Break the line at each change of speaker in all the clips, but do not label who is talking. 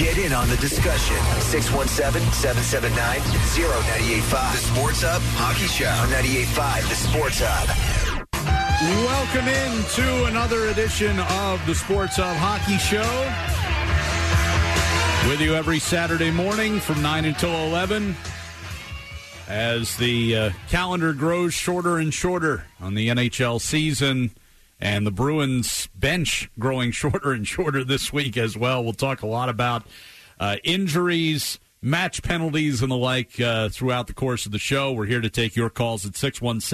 Get in on the discussion. 617-779-0985. The Sports Hub Hockey Show on 98.5. The Sports Hub.
Welcome in to another edition of the Sports Hub Hockey Show. With you every Saturday morning from 9 until 11 as the calendar grows shorter and shorter on the NHL season and the Bruins bench growing shorter and shorter this week as well. We'll talk a lot about injuries, match penalties, and the like throughout the course of the show. We're here to take your calls at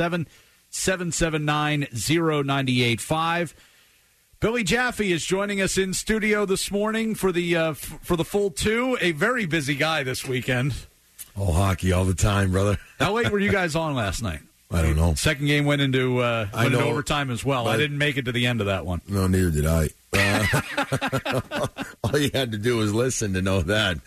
617-779-0985. Billy Jaffe is joining us in studio this morning for the full two. A very busy guy this weekend.
Oh, hockey all the time, brother.
How late were you guys on last night?
I don't know.
Second game went into overtime as well. I didn't make it to the end of that one.
No, neither did I. All you had to do was listen to know that.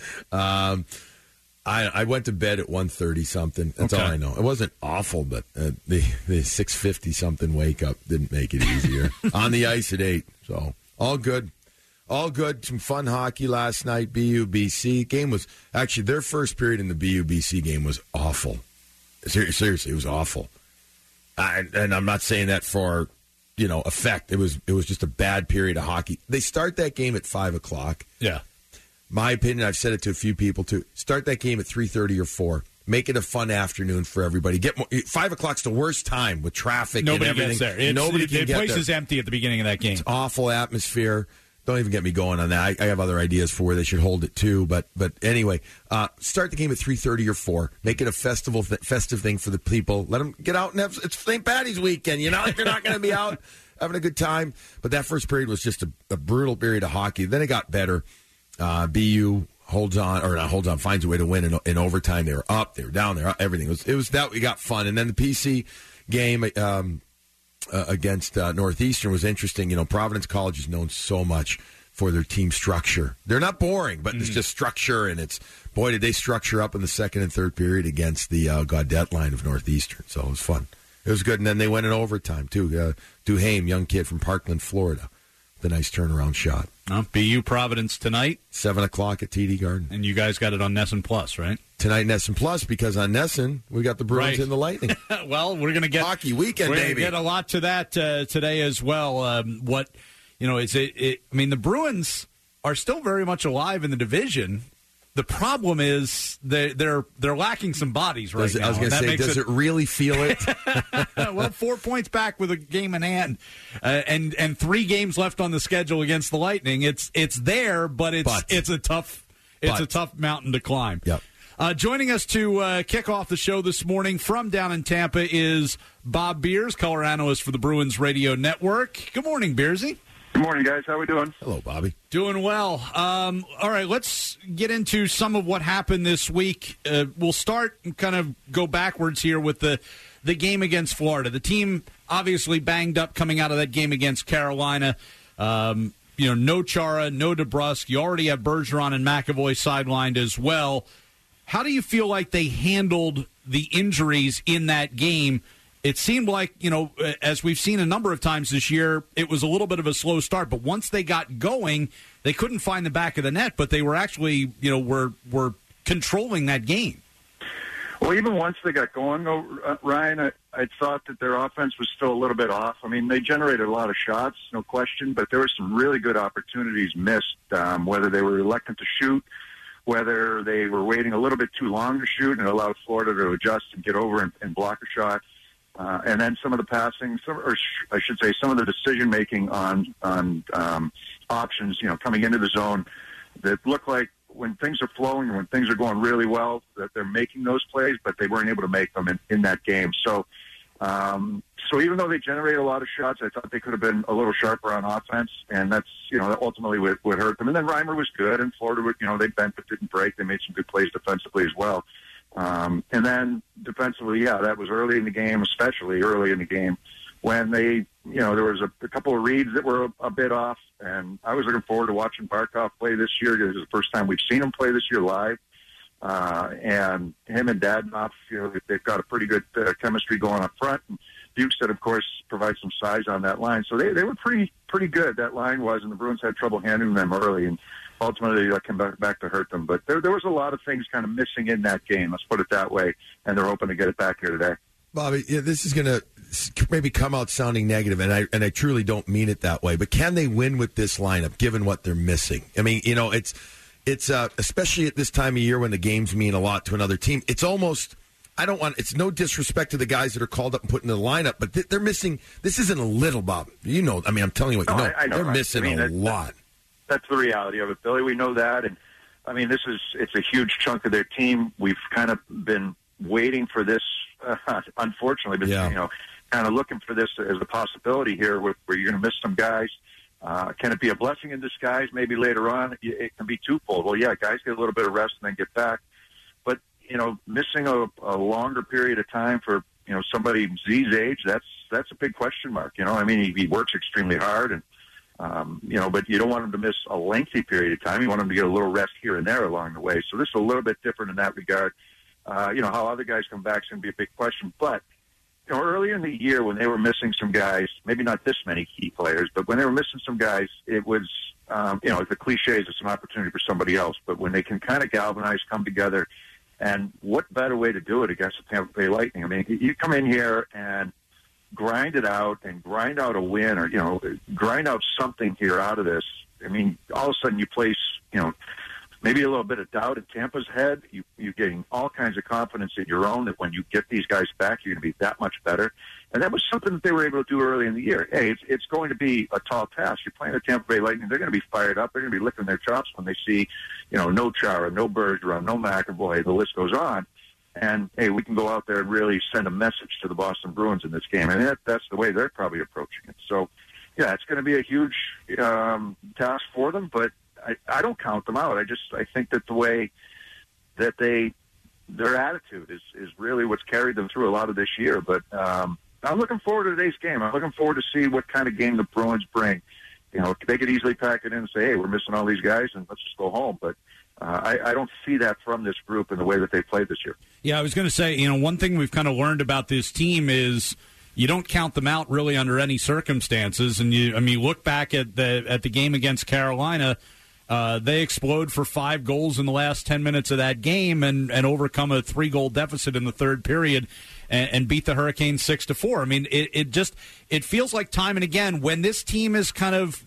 I went to bed at 1:30 something. That's all I know. It wasn't awful, but the 6:50 something wake up didn't make it easier. On the ice at 8, so all good. All good. Some fun hockey last night. BU-BC game was actually their first period in the BU-BC game was awful. Seriously, it was awful. And I'm not saying that for effect. It was just a bad period of hockey. They start that game at 5:00.
Yeah.
My opinion, I've said it to a few people too. Start that game at 3:30 or 4. Make it a fun afternoon for everybody. 5:00's the worst time with traffic.
Nobody
and everything.
gets there.
Nobody can get there.
The place is empty at the beginning of that game.
It's awful atmosphere. Don't even get me going on that. I have other ideas for where they should hold it too. But anyway, start the game at 3:30 or 4. Make it a festive thing for the people. Let them get out and it's St. Patty's weekend. You're not going to be out having a good time. But that first period was just a brutal period of hockey. Then it got better. BU finds a way to win in overtime. They were up, they were down, they were up, everything. It was that we got fun. And then the PC game against Northeastern was interesting. Providence College is known so much for their team structure. They're not boring, but it's just structure, and boy, did they structure up in the second and third period against the Gaudette line of Northeastern. So it was fun. It was good. And then they went in overtime, too. Duhame, young kid from Parkland, Florida. The nice turnaround shot.
BU Providence tonight.
7:00 at TD Garden.
And you guys got it on Nesson Plus, right?
Tonight, Nesson Plus, because on Nesson, we got the Bruins and the Lightning.
Well, we're going to get...
Hockey weekend, baby.
We're going to get a lot to that today as well. The Bruins are still very much alive in the division. The problem is they're lacking some bodies right now.
I was going to say, does it really feel it?
Well, 4 points back with a game in hand, and 3 games left on the schedule against the Lightning. It's there, but it's a tough mountain to climb.
Yep.
Joining us to kick off the show this morning from down in Tampa is Bob Beers, color analyst for the Bruins Radio Network. Good morning, Beersy.
Good morning, guys. How are we doing?
Hello, Bobby.
Doing well. All right, let's get into some of what happened this week. We'll start and kind of go backwards here with the game against Florida. The team obviously banged up coming out of that game against Carolina. No Chara, no DeBrusk. You already have Bergeron and McAvoy sidelined as well. How do you feel like they handled the injuries in that game? It seemed like, as we've seen a number of times this year, it was a little bit of a slow start. But once they got going, they couldn't find the back of the net. But they were actually, were controlling that game.
Well, even once they got going, though, Ryan, I thought that their offense was still a little bit off. I mean, they generated a lot of shots, no question, but there were some really good opportunities missed, whether they were reluctant to shoot, whether they were waiting a little bit too long to shoot and allowed Florida to adjust and get over and block a shot. And then some of the passing, some of the decision-making on options, coming into the zone that look like when things are flowing and when things are going really well, that they're making those plays, but they weren't able to make them in that game. So even though they generated a lot of shots, I thought they could have been a little sharper on offense, and that's, that ultimately would hurt them. And then Reimer was good, and Florida, they bent but didn't break. They made some good plays defensively as well. And then defensively, that was early in the game, especially early in the game when they, there was a couple of reads that were a bit off, and I was looking forward to watching Barkov play this year. It was the first time we've seen him play this year live. And him and Dadonov, they've got a pretty good chemistry going up front. And Bukestad, of course, provides some size on that line. So they were pretty good, that line was, and the Bruins had trouble handling them early. And ultimately that came back to hurt them. But there was a lot of things kind of missing in that game. Let's put it that way. And they're hoping to get it back here today.
Bobby, this is going to maybe come out sounding negative, and I truly don't mean it that way. But can they win with this lineup, given what they're missing? I mean, it's especially at this time of year when the games mean a lot to another team. It's almost, it's no disrespect to the guys that are called up and put in the lineup, but they're missing. This isn't a little, Bob. You know, I mean, I'm telling you what you know.
I know
they're
right?
missing a lot.
That's the reality of it, Billy. We know that, and I mean, it's a huge chunk of their team. We've kind of been waiting for this, unfortunately, but kind of looking for this as a possibility here, where you're going to miss some guys. Can it be a blessing in disguise? Maybe later on, it can be twofold. Well, yeah, guys get a little bit of rest and then get back, but missing a longer period of time for somebody Z's age, that's a big question mark. I mean, he works extremely hard, and but you don't want him to miss a lengthy period of time. You want him to get a little rest here and there along the way. So this is a little bit different in that regard. How other guys come back is going to be a big question. But, earlier in the year when they were missing some guys, maybe not this many key players, but when they were missing some guys, it was, the cliches, it's an opportunity for somebody else. But when they can kind of galvanize, come together, and what better way to do it against the Tampa Bay Lightning? I mean, you come in here and grind it out and grind out a win, or grind out something here out of this. I mean, all of a sudden you place maybe a little bit of doubt in Tampa's head. You're getting all kinds of confidence in your own that when you get these guys back, you're going to be that much better. And that was something that they were able to do early in the year. Hey, it's going to be a tall task. You're playing the Tampa Bay Lightning. They're going to be fired up. They're going to be licking their chops when they see no Chara, no Bergeron, no McAvoy. The list goes on. And, hey, we can go out there and really send a message to the Boston Bruins in this game. And that's the way they're probably approaching it. So, yeah, it's going to be a huge task for them, but I don't count them out. I think that the way that their attitude is really what's carried them through a lot of this year. But I'm looking forward to today's game. I'm looking forward to see what kind of game the Bruins bring. They could easily pack it in and say, hey, we're missing all these guys and let's just go home. But I don't see that from this group in the way that they played this year.
Yeah, I was going to say, one thing we've kind of learned about this team is you don't count them out really under any circumstances. And you look back at the game against Carolina. They explode for 5 goals in the last 10 minutes of that game and overcome a 3-goal deficit in the third period and beat the Hurricanes 6-4. I mean, it feels like time and again when this team is kind of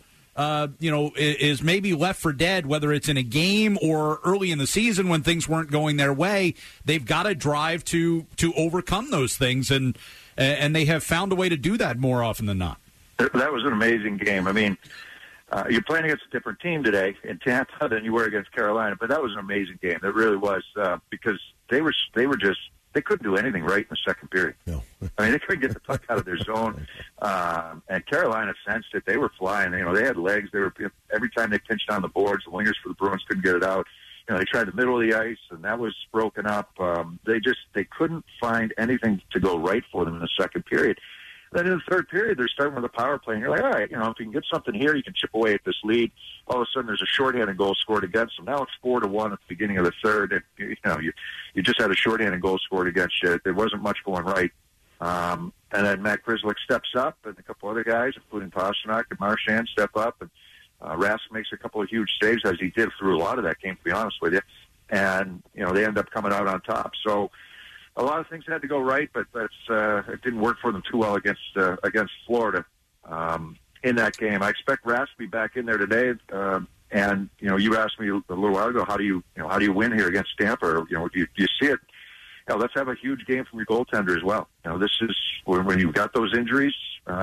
is maybe left for dead, whether it's in a game or early in the season when things weren't going their way, they've got to drive to overcome those things, and they have found a way to do that more often than not.
That was an amazing game. I mean, you're playing against a different team today in Tampa than you were against Carolina, but that was an amazing game. It really was, because they couldn't do anything right in the second period. No. I mean, they couldn't get the puck out of their zone, and Carolina sensed it. They were flying. They had legs. Every time they pinched on the boards, the wingers for the Bruins couldn't get it out. They tried the middle of the ice, and that was broken up. They couldn't find anything to go right for them in the second period. Then in the third period, they're starting with a power play, and you're like, all right, if you can get something here, you can chip away at this lead. All of a sudden, there's a shorthanded goal scored against them. Now it's 4-1 at the beginning of the third, and you just had a shorthanded goal scored against you. There wasn't much going right. And then Matt Grzelcyk steps up, and a couple other guys, including Pastrnak and Marchand, step up, and Rask makes a couple of huge saves, as he did through a lot of that game, to be honest with you. And, they end up coming out on top. So, a lot of things had to go right, but it didn't work for them too well against Florida in that game. I expect Rask to be back in there today. And you asked me a little while ago, how do you win here against Tampa? Or, do you see it? Let's have a huge game from your goaltender as well. This is when you've got those injuries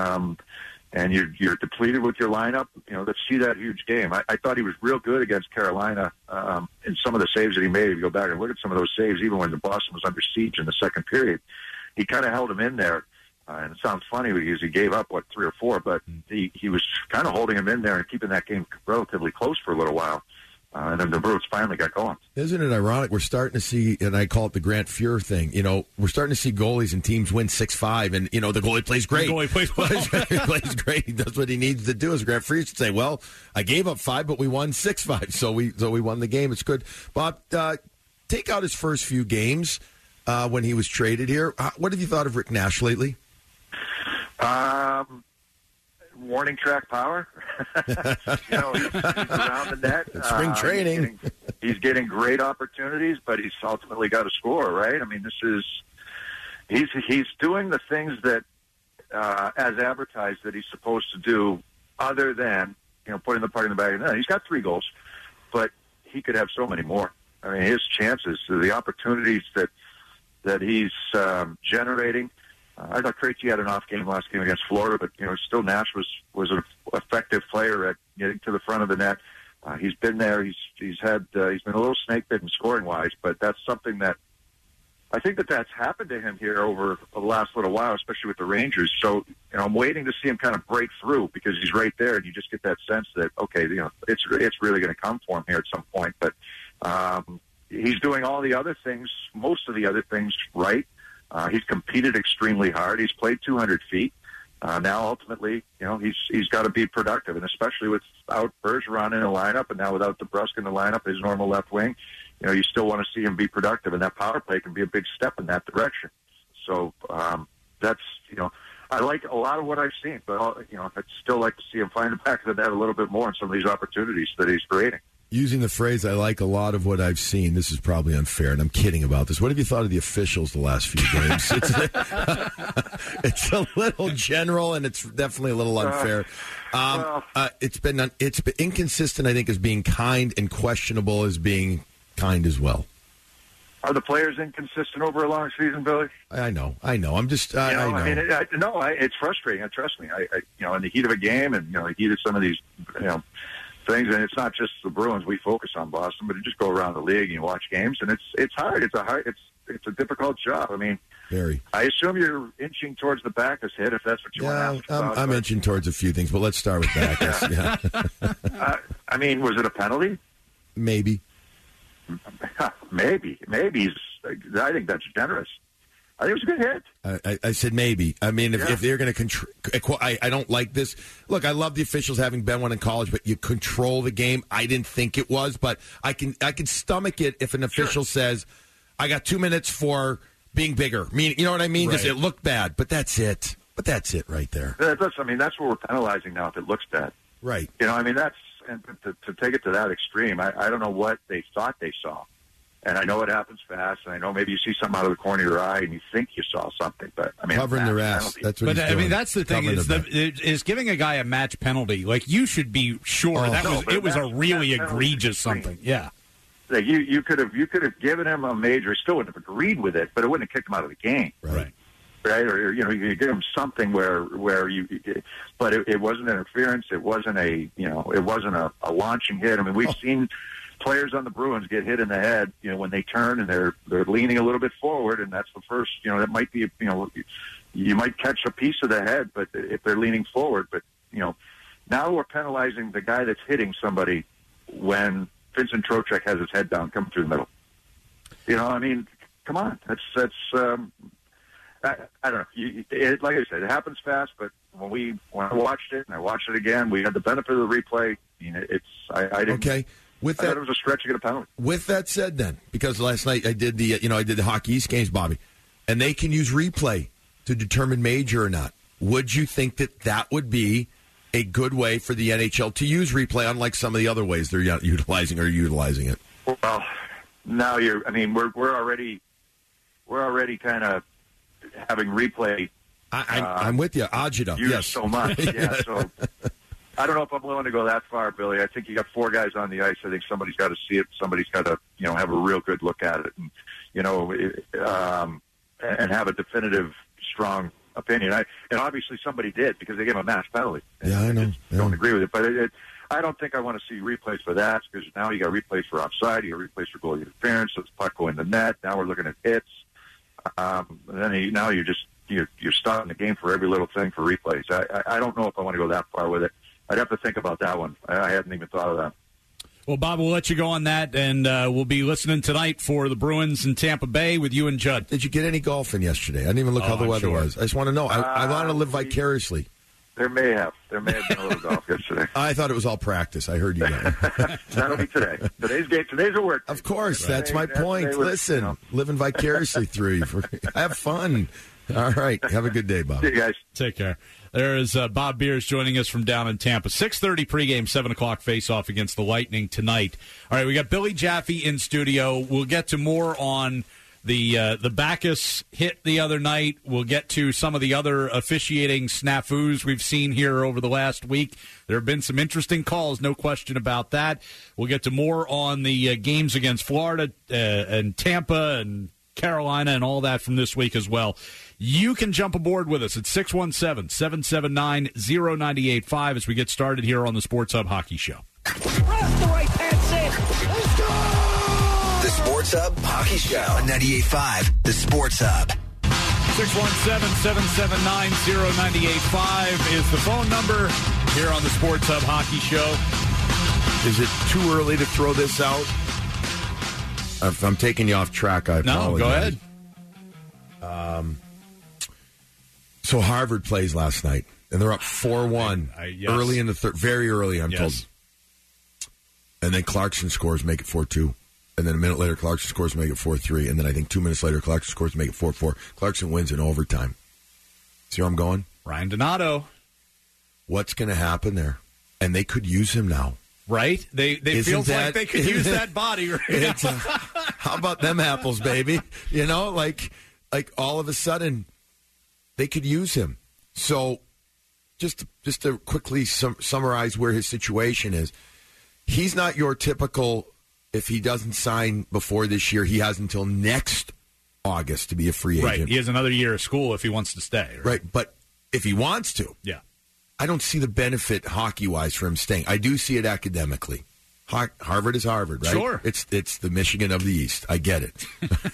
and you're depleted with your lineup. Let's see that huge game. I thought he was real good against Carolina in some of the saves that he made. If you go back and look at some of those saves, even when the Boston was under siege in the second period, he kind of held him in there. And it sounds funny because he gave up, 3 or 4, but he was kind of holding him in there and keeping that game relatively close for a little while. And then the Bruins finally got going.
Isn't it ironic? We're starting to see, and I call it the Grant Fuhr thing, we're starting to see goalies and teams win 6-5, and, the goalie plays great.
The goalie plays well.
He plays great. He does what he needs to do. As Grant Fuhr should say, well, I gave up 5, but we won 6-5, so we won the game. It's good. Bob, take out his first few games when he was traded here. What have you thought of Rick Nash lately?
warning track power. He's around the net.
Spring training.
He's getting great opportunities, but he's ultimately got to score, right? I mean, he's doing the things that, as advertised, that he's supposed to do, other than, putting the puck in the back of the net. He's got 3 goals, but he could have so many more. I mean, his chances, the opportunities that he's generating. I thought Krejci had an off game last game against Florida, but still Nash was an effective player at getting to the front of the net. He's been there. He's been a little snake bitten scoring wise, but that's something that I think that's happened to him here over the last little while, especially with the Rangers. So I'm waiting to see him kind of break through because he's right there, and you just get that sense that it's really going to come for him here at some point. But he's doing all the other things, most of the other things right. He's competed extremely hard. He's played 200 feet. Now, ultimately, he's got to be productive, and especially without Bergeron in the lineup, and now without DeBrusk in the lineup, his normal left wing, you still want to see him be productive, and that power play can be a big step in that direction. So that's, I like a lot of what I've seen, but I'd still like to see him find the back of the net a little bit more in some of these opportunities that he's creating.
Using the phrase, I like a lot of what I've seen, this is probably unfair, and I'm kidding about this. What have you thought of the officials the last few games? It's a little general, and it's definitely a little unfair. It's been inconsistent, I think, as being kind, and questionable as being kind as well.
Are the players inconsistent over a long season, Billy?
I know. I'm just. I know.
I mean, it's frustrating. Trust me. In the heat of a game, and the heat of some of these, things, and it's not just the Bruins. We focus on Boston, but you just go around the league and you watch games, and it's hard. It's a difficult job. I mean,
very.
I assume you're inching towards the Backus hit, if that's what you want to ask about.
I'm inching towards a few things, but let's start with Backus. Yeah.
I mean, was it a penalty?
Maybe.
Maybe. I think that's generous. I think it was a good hit.
I said maybe. I mean, if they're going to I don't like this. Look, I love the officials having been one in college, but you control the game. I didn't think it was, but I can stomach it if an official says, I got 2 minutes for being bigger. You know what I mean? Right. It looked bad, but that's it. Right there.
That's what we're penalizing now if it looks bad.
Right.
That's and to take it to that extreme. I don't know what they thought they saw. And I know it happens fast, and I know maybe you see something out of the corner of your eye and you think you saw something, but I mean,
covering their ass. That's what he's doing.
I mean, that's the thing is giving a guy a match penalty. Like, you should be sure it was a really egregious something. Yeah.
Like you could have given him a major. He still wouldn't have agreed with it, but it wouldn't have kicked him out of the game.
Right.
Or you give him something where you, but it wasn't interference. It wasn't a launching hit. I mean, we've seen players on the Bruins get hit in the head, when they turn and they're leaning a little bit forward, and that's the first, that might be, you might catch a piece of the head, but if they're leaning forward, but now we're penalizing the guy that's hitting somebody when Vincent Trocheck has his head down, coming through the middle. I mean, come on, that's. I don't know. Like I said, it happens fast, but when I watched it and I watched it again, we had the benefit of the replay. I didn't. Okay. I thought it was a stretch to get a penalty.
With that said, then, because last night I did the Hockey East games, Bobby, and they can use replay to determine major or not. Would you think that would be a good way for the NHL to use replay, unlike some of the other ways they're utilizing it?
Well, now we're already kind of having replay.
I'm with you, agita. Yes,
so much. Yeah, so. I don't know if I'm willing to go that far, Billy. I think you got 4 guys on the ice. I think somebody's got to see it. Somebody's got to, have a real good look at it, and and have a definitive, strong opinion. And obviously somebody did, because they gave him a match penalty.
Yeah, I know.
Don't agree with it, but I don't think I want to see replays for that, because now you got replays for offside, you got replays for goalie interference, so it's puck go in the net. Now we're looking at hits. Now you're starting the game for every little thing for replays. I don't know if I want to go that far with it. I'd have to think about that one. I hadn't even thought of that.
Well, Bob, we'll let you go on that, and we'll be listening tonight for the Bruins in Tampa Bay with you and Judd.
Did you get any golf in yesterday? I didn't even look how the weather was. I just want to know. I want to live vicariously.
There may have been a little golf yesterday.
I thought it was all practice. I heard you guys.
That'll be today. Today's a work day.
Of course, that's my point. Listen, living vicariously through you. Have fun. All right. Have a good day, Bob.
See you guys.
Take care. There is Bob Beers joining us from down in Tampa. 6:30 pregame, 7 o'clock face-off against the Lightning tonight. All right, we got Billy Jaffe in studio. We'll get to more on the Bacchus hit the other night. We'll get to some of the other officiating snafus we've seen here over the last week. There have been some interesting calls, no question about that. We'll get to more on the games against Florida and Tampa and Carolina and all that from this week as well. You can jump aboard with us at 617-779-0985 as we get started here on the Sports Hub Hockey Show.
The Sports Hub Hockey Show on 98.5, The Sports Hub.
617-779-0985 is the phone number here on the Sports Hub Hockey Show.
Is it too early to throw this out? If I'm taking you off track, I apologize.
No, go ahead.
So Harvard plays last night, and they're up 4-1
yes.
early in the third, very early, I'm
Yes.
told. And then Clarkson scores, make it 4-2. And then a minute later, Clarkson scores, make it 4-3. And then I think 2 minutes later, Clarkson scores, make it 4-4. Clarkson wins in overtime. See where I'm going?
Ryan Donato.
What's going to happen there? And they could use him now.
Right? They feels like they could use that body right now.
How about them apples, baby? You know, like all of a sudden, they could use him. So just to quickly summarize where his situation is, he's not your typical, if he doesn't sign before this year, he has until next August to be a free agent.
Right. He has another year of school if he wants to stay.
Right. But if he wants to,
yeah,
I don't see the benefit hockey-wise for him staying. I do see it academically. Harvard is Harvard, right?
Sure.
It's the Michigan of the East. I get it.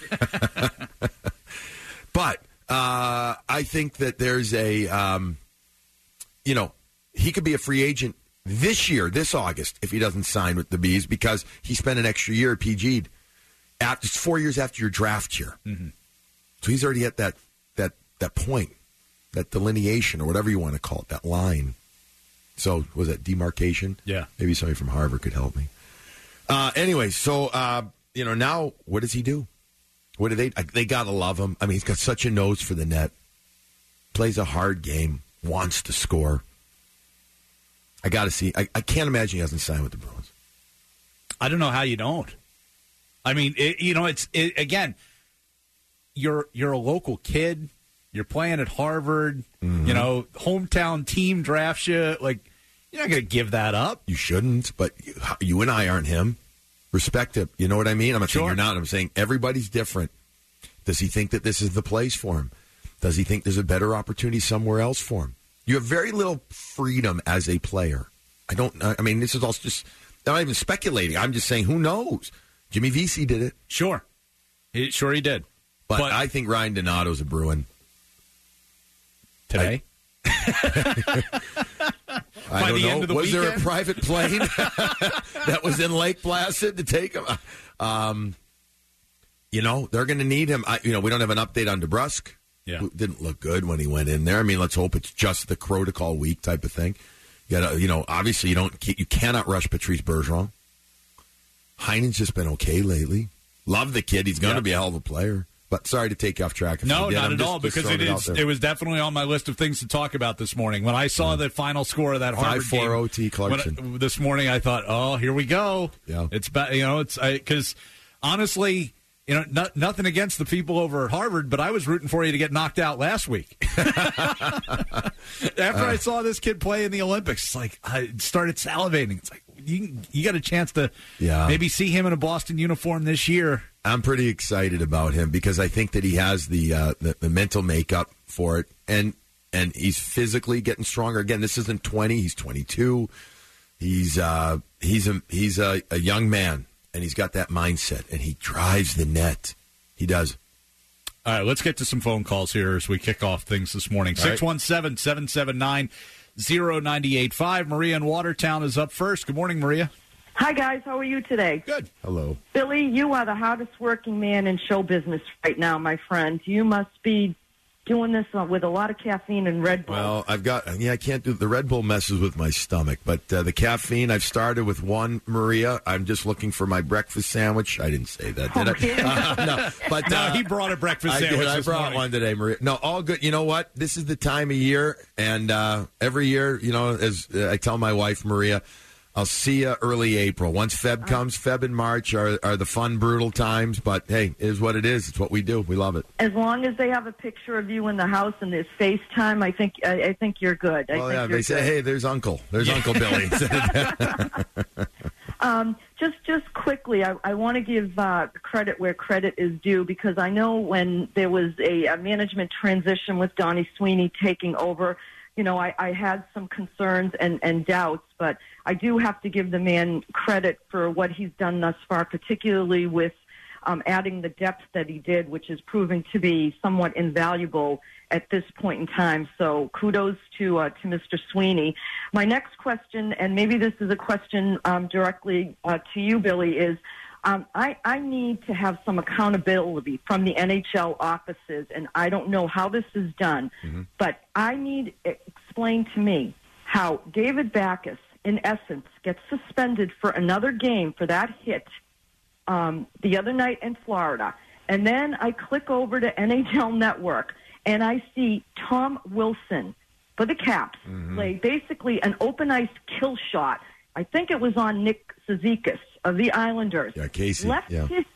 But I think that there's a, he could be a free agent this year, this August, if he doesn't sign with the Bees because he spent an extra year at PG'd. It's 4 years after your draft year. Mm-hmm. So he's already at that point, that delineation or whatever you want to call it, that line. So was that demarcation?
Yeah.
Maybe somebody from Harvard could help me. Anyway, so, now what does he do? What do they got to love him. I mean, he's got such a nose for the net. Plays a hard game. Wants to score. I got to see. I can't imagine he hasn't signed with the Bruins.
I don't know how you don't. I mean, again, you're a local kid. You're playing at Harvard. Mm-hmm. Hometown team drafts you. Like, you're not going to give that up.
You shouldn't, but you and I aren't him. Respect it. You know what I mean? I'm not saying
Sure.
you're not. I'm saying everybody's different. Does he think that this is the place for him? Does he think there's a better opportunity somewhere else for him? You have very little freedom as a player. This is all just, I'm not even speculating. I'm just saying, who knows? Jimmy Vesey did it.
Sure. He did.
But I think Ryan Donato's a Bruin.
Today?
I don't know.
End of the
Was
weekend?
there a private plane that was in Lake Placid to take him? They're going to need him. We don't have an update on DeBrusk.
Yeah.
Who didn't look good when he went in there. I mean, let's hope it's just the protocol week type of thing. You got obviously you cannot rush Patrice Bergeron. Heinen's just been okay lately. Love the kid. He's going to be a hell of a player. But sorry to take you off track.
No, not at all, because it was definitely on my list of things to talk about this morning. When I saw the final score of that Harvard
5-4
game
OT Clarkson
this morning, I thought, oh, here we go.
Yeah.
It's because honestly, nothing against the people over at Harvard, but I was rooting for you to get knocked out last week. After I saw this kid play in the Olympics, it's like I started salivating. It's like you got a chance to maybe see him in a Boston uniform this year.
I'm pretty excited about him because I think that he has the mental makeup for it, and he's physically getting stronger. Again, this isn't 20; he's 22. He's a young man, and he's got that mindset, and he drives the net. He does.
All right, let's get to some phone calls here as we kick off things this morning. 617-779-0985. Maria in Watertown is up first. Good morning, Maria.
Hi, guys. How are you today?
Good.
Hello.
Billy, you are the hardest working man in show business right now, my friend. You must be doing this with a lot of caffeine and Red Bull.
Well, I can't do the Red Bull messes with my stomach, but the caffeine, I've started with one, Maria. I'm just looking for my breakfast sandwich. I didn't say that, did I? No, but
no, he brought a breakfast sandwich.
I brought one today, Maria. No, all good. You know what? This is the time of year, and every year, as I tell my wife, Maria, I'll see you early April. Once Feb comes, Feb and March are the fun, brutal times. But, hey, it is what it is. It's what we do. We love it.
As long as they have a picture of you in the house and there's FaceTime, I think you're good.
They say, hey, there's Uncle. There's Uncle Billy.
Just quickly, I want to give credit where credit is due, because I know when there was a management transition with Donnie Sweeney taking over, I had some concerns and doubts, but I do have to give the man credit for what he's done thus far, particularly with adding the depth that he did, which is proving to be somewhat invaluable at this point in time. So kudos to Mr. Sweeney. My next question, and maybe this is a question directly to you, Billy, is I need to have some accountability from the NHL offices, and I don't know how this is done, but I need explain to me how David Backes, in essence, gets suspended for another game for that hit the other night in Florida. And then I click over to NHL Network, and I see Tom Wilson for the Caps play basically an open ice kill shot. I think it was on Nick Cizikas of the Islanders.
Yeah, Casey.
Left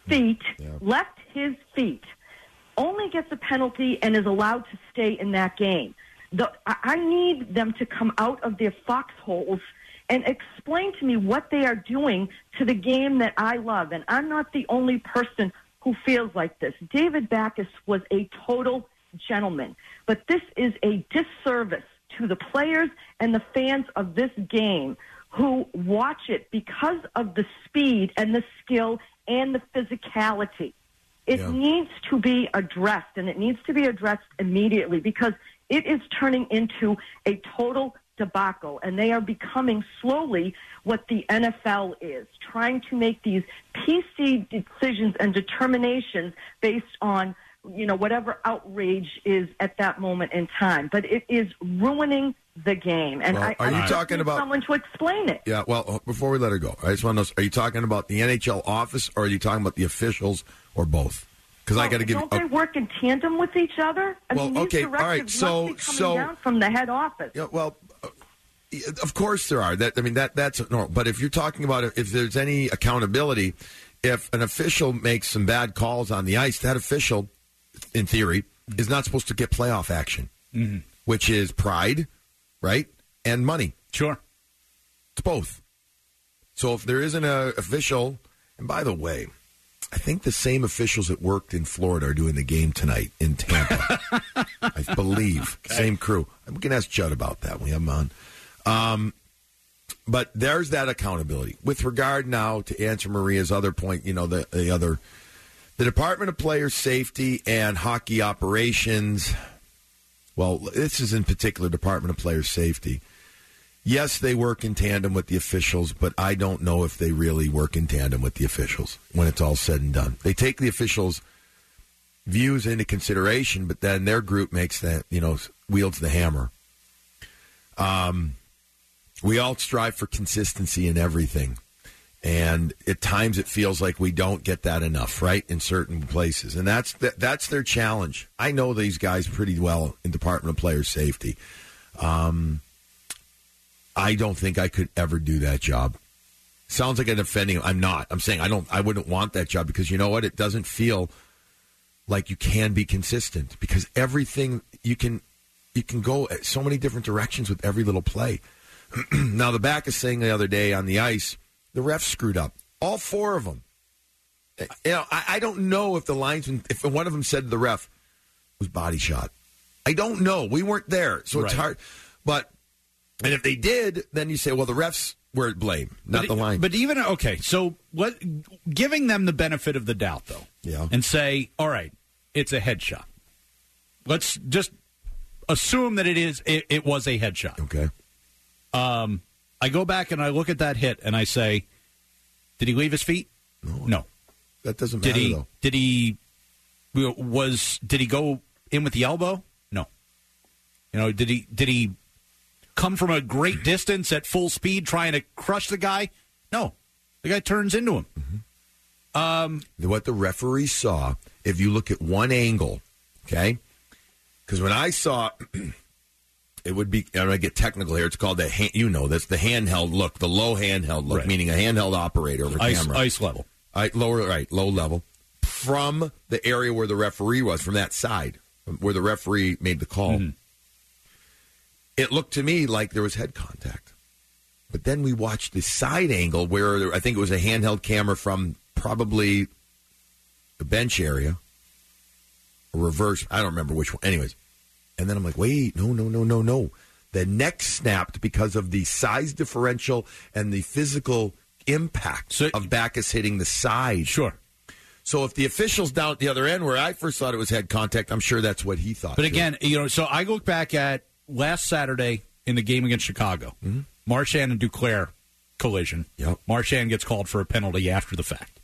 his feet, only gets a penalty and is allowed to stay in that game. I need them to come out of their foxholes and explain to me what they are doing to the game that I love. And I'm not the only person who feels like this. David Backes was a total gentleman. But this is a disservice to the players and the fans of this game who watch it because of the speed and the skill and the physicality. It needs to be addressed, and it needs to be addressed immediately, because it is turning into a total debacle, and they are becoming slowly what the NFL is, trying to make these PC decisions and determinations based on, whatever outrage is at that moment in time. But it is ruining the game, and I
talking
need
about
someone to explain it?
Yeah, well, before we let her go, I just want to know, are you talking about the NHL office, or are you talking about the officials, or both? Because I got to give.
Don't they work in tandem with each other? These directives
all right.
must be coming down from the head office.
Yeah, well, of course there are. That's normal. But if you're talking about if there's any accountability, if an official makes some bad calls on the ice, that official, in theory, is not supposed to get playoff action, which is pride, right, and money.
Sure,
it's both. So if there isn't an official, and by the way, I think the same officials that worked in Florida are doing the game tonight in Tampa. I believe. Okay. Same crew. We can ask Judd about that when we have him on. But there's that accountability. With regard now to answer Maria's other point, the Department of Player Safety and Hockey Operations, well, this is in particular Department of Player Safety. Yes, they work in tandem with the officials, but I don't know if they really work in tandem with the officials when it's all said and done. They take the officials' views into consideration, but then their group makes that, wields the hammer. We all strive for consistency in everything, and at times it feels like we don't get that enough, right, in certain places, and that's their challenge. I know these guys pretty well in Department of Player Safety. I don't think I could ever do that job. Sounds like I'm offending. I'm not. I'm saying I wouldn't want that job, because you know what? It doesn't feel like you can be consistent, because everything you can go so many different directions with every little play. Now, the Backes thing the other day on the ice, the refs screwed up. All four of them. I don't know if the linesman, if one of them said to the ref, was body shot. I don't know. We weren't there, so it's hard. And if they did, then you say, well, the refs were at blame, not the line.
But even, okay, so giving them the benefit of the doubt, though, and say, all right, it's a headshot. Let's just assume that it was a headshot.
Okay.
I go back and I look at that hit, and I say, did he leave his feet? No.
That doesn't matter, though.
Did he go in with the elbow? Did he come from a great distance at full speed trying to crush the guy? No. The guy turns into him.
What the referee saw, if you look at one angle, okay? Because when I saw, it would be, I'm going to get technical here, it's called that's the handheld look, the low handheld look, meaning a handheld operator over camera.
Ice level.
Low level. From the area where the referee was, from that side, where the referee made the call. Mm-hmm. It looked to me like there was head contact. But then we watched the side angle where I think it was a handheld camera from probably the bench area. Or reverse. I don't remember which one. Anyways. And then I'm like, wait, no. The neck snapped because of the size differential and the physical impact of Backes hitting the side.
Sure.
So if the official's down at the other end where I first thought it was head contact, I'm sure that's what he thought.
But again, so I look back at last Saturday in the game against Chicago. Mm-hmm. Marchand and Duclair collision.
Yep.
Marchand gets called for a penalty after the fact.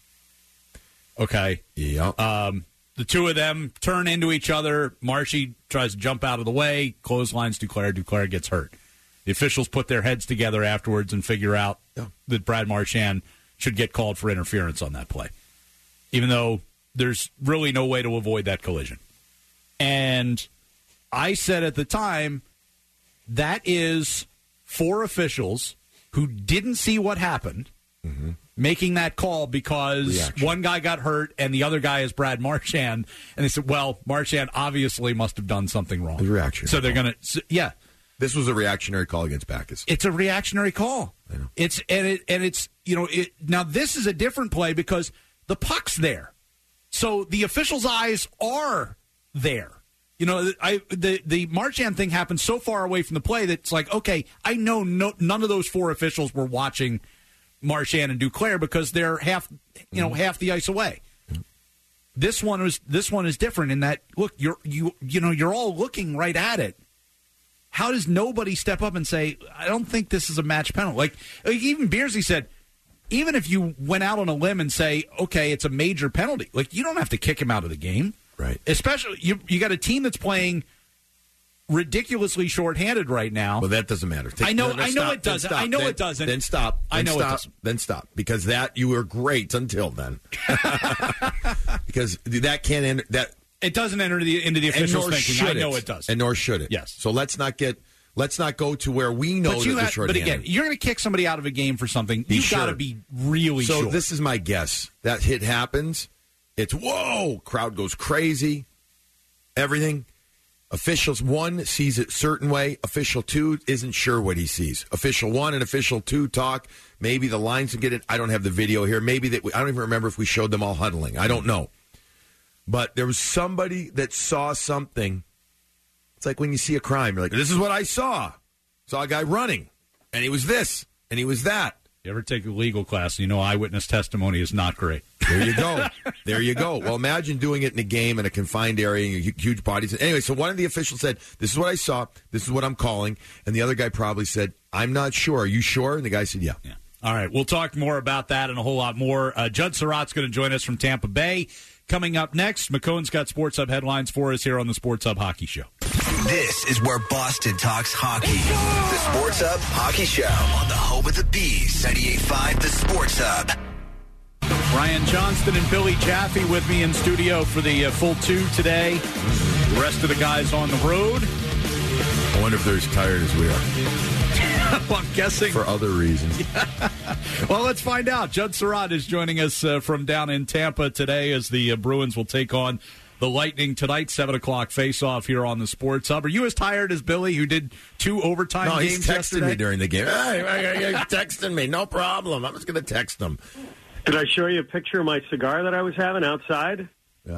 Okay.
Yep.
The two of them turn into each other. Marshy tries to jump out of the way, clotheslines Duclair. Duclair gets hurt. The officials put their heads together afterwards and figure out that Brad Marchand should get called for interference on that play, even though there's really no way to avoid that collision. And I said at the time, that is four officials who didn't see what happened making that call because one guy got hurt and the other guy is Brad Marchand. And they said, well, Marchand obviously must have done something wrong.
The reaction.
So they're going to, yeah.
This was a reactionary call against Backes.
It's a reactionary call.
I know.
It's now this is a different play because the puck's there. So the officials' eyes are there. The Marchand thing happened so far away from the play that it's like, okay, I know none of those four officials were watching Marchand and Duclair because they're half the ice away. Mm-hmm. This one is different in that, look, you're all looking right at it. How does nobody step up and say, I don't think this is a match penalty? Like even Beersy said, even if you went out on a limb and say, okay, it's a major penalty, like you don't have to kick him out of the game.
Right.
Especially, you got a team that's playing ridiculously shorthanded right now.
Well, that doesn't matter.
I know it doesn't. I know it doesn't.
Then stop.
I know it doesn't.
Then stop. Because you were great until then. Because that can't enter that.
It doesn't enter into the officials' thinking. I know it does.
And nor should it.
Yes.
So let's not go to where we know that they're shorthanded.
But again, you're going to kick somebody out of a game for something. You've got to be really sure.
So this is my guess. That hit happens. It's, whoa, crowd goes crazy. Everything. Officials 1 sees it a certain way. Official 2 isn't sure what he sees. Official 1 and official 2 talk. Maybe the lines will get it. I don't have the video here. Maybe I don't even remember if we showed them all huddling. I don't know. But there was somebody that saw something. It's like when you see a crime. You're like, this is what I saw. Saw a guy running. And he was this. And he was that.
You ever take a legal class, eyewitness testimony is not great.
There you go. There you go. Well, imagine doing it in a game in a confined area and huge bodies. Anyway, so one of the officials said, this is what I saw. This is what I'm calling. And the other guy probably said, I'm not sure. Are you sure? And the guy said, yeah.
All right. We'll talk more about that and a whole lot more. Judd Surratt's going to join us from Tampa Bay. Coming up next, McCone's got Sports Hub headlines for us here on the Sports Hub Hockey Show.
This is where Boston talks hockey. The Sports Hub Hockey Show on the home of the Bees, 98.5 The Sports Hub.
Ryan Johnston and Billy Jaffe with me in studio for the full 2 today. The rest of the guys on the road.
I wonder if they're as tired as we are.
Well, I'm guessing.
For other reasons.
Well, let's find out. Judd Surratt is joining us from down in Tampa today as the Bruins will take on the Lightning tonight, 7 o'clock face-off here on the Sports Hub. Are you as tired as Billy, who did 2 overtime games
yesterday? No, he's texting me during the game.
Hey,
he's texting me. No problem. I'm just going to text him.
Did I show you a picture of my cigar that I was having outside?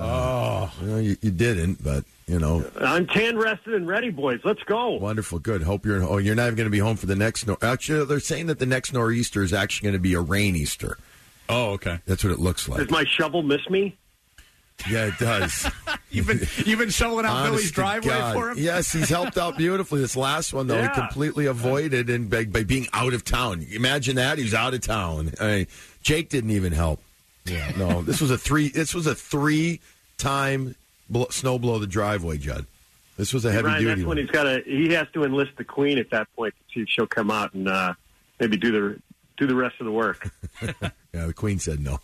You didn't, but,
I'm tan, rested, and ready, boys. Let's go.
Wonderful. Good. Hope you're not even going to be home for the next... Actually, they're saying that the next nor'easter is actually going to be a rain Easter.
Oh, okay.
That's what it looks like.
Does my shovel miss me?
Yeah, it does.
You've been shoveling out Billy's driveway for him?
Yes, he's helped out beautifully. This last one, though, he completely avoided and by being out of town. Imagine that. He was out of town. Jake didn't even help. Yeah, no. This was a 3-time snow blow the driveway, Judd. This was a heavy
Ryan,
duty
that's when
one.
he has to enlist the Queen at that point to see if she'll come out and maybe do the rest of the work.
Yeah, the Queen said no.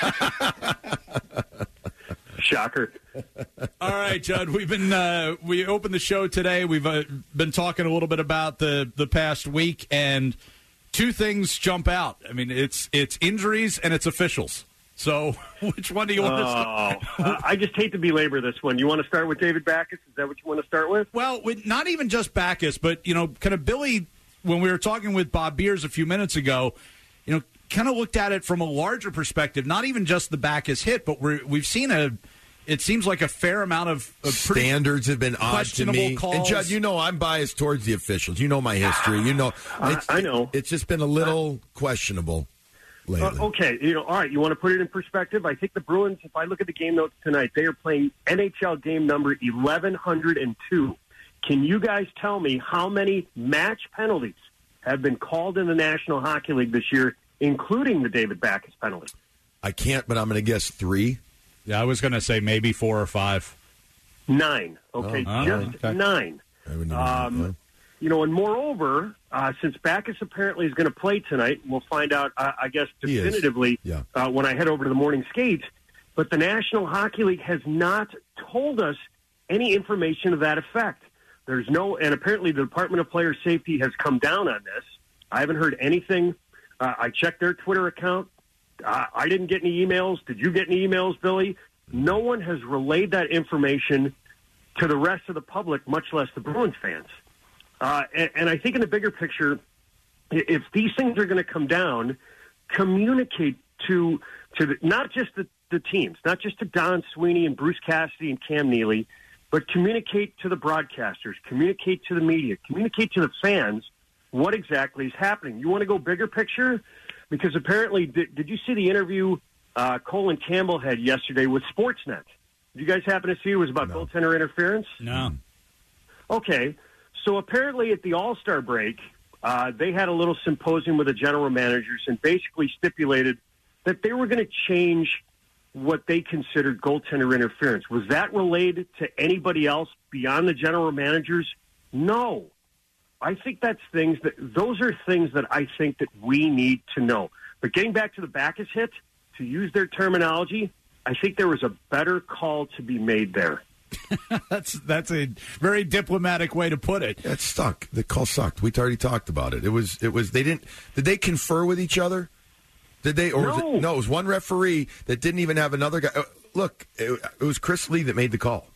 Shocker.
All right, Judd. We opened the show today. We've been talking a little bit about the past week, and two things jump out. I mean, it's injuries and it's officials. So, which one do you want to start?
I just hate to belabor this one. You want to start with David Backes? Is that what you want to start with?
Well, not even just Backes, but kind of Billy. When we were talking with Bob Beers a few minutes ago, kind of looked at it from a larger perspective. Not even just the Backes hit, but we've seen it seems like a fair amount of
standards have been odd to me.
Calls.
And Judd, I'm biased towards the officials. You know my history.
I know.
It's just been a little questionable lately.
Okay, all right. You want to put it in perspective? I think the Bruins, if I look at the game notes tonight, they are playing NHL game number 1102. Can you guys tell me how many match penalties have been called in the National Hockey League this year, including the David Backes penalty?
I can't, but I'm going to guess 3.
Yeah, I was going to say maybe 4 or 5.
9. Okay, just 9. And moreover, since Backes apparently is going to play tonight, we'll find out, I guess, definitively when I head over to the morning skates. But the National Hockey League has not told us any information to that effect. There's and apparently the Department of Player Safety has come down on this. I haven't heard anything. I checked their Twitter account. I didn't get any emails. Did you get any emails, Billy? No one has relayed that information to the rest of the public, much less the Bruins fans. And I think in the bigger picture, if these things are going to come down, communicate to not just the teams, not just to Don Sweeney and Bruce Cassidy and Cam Neely, but communicate to the broadcasters, communicate to the media, communicate to the fans what exactly is happening. You want to go bigger picture? Because apparently, did you see the interview Colin Campbell had yesterday with Sportsnet? Did you guys happen to see it was about goaltender interference?
No.
Okay. So apparently at the All-Star break, they had a little symposium with the general managers and basically stipulated that they were going to change what they considered goaltender interference. Was that related to anybody else beyond the general managers? No. I think those are things that I think that we need to know. But getting back to the Backes hit, to use their terminology, I think there was a better call to be made there.
That's a very diplomatic way to put it.
It stuck. The call sucked. We already talked about it. It was. They didn't. Did they confer with each other? Did they? Or
no.
It was one referee that didn't even have another guy. Look, it was Chris Lee that made the call.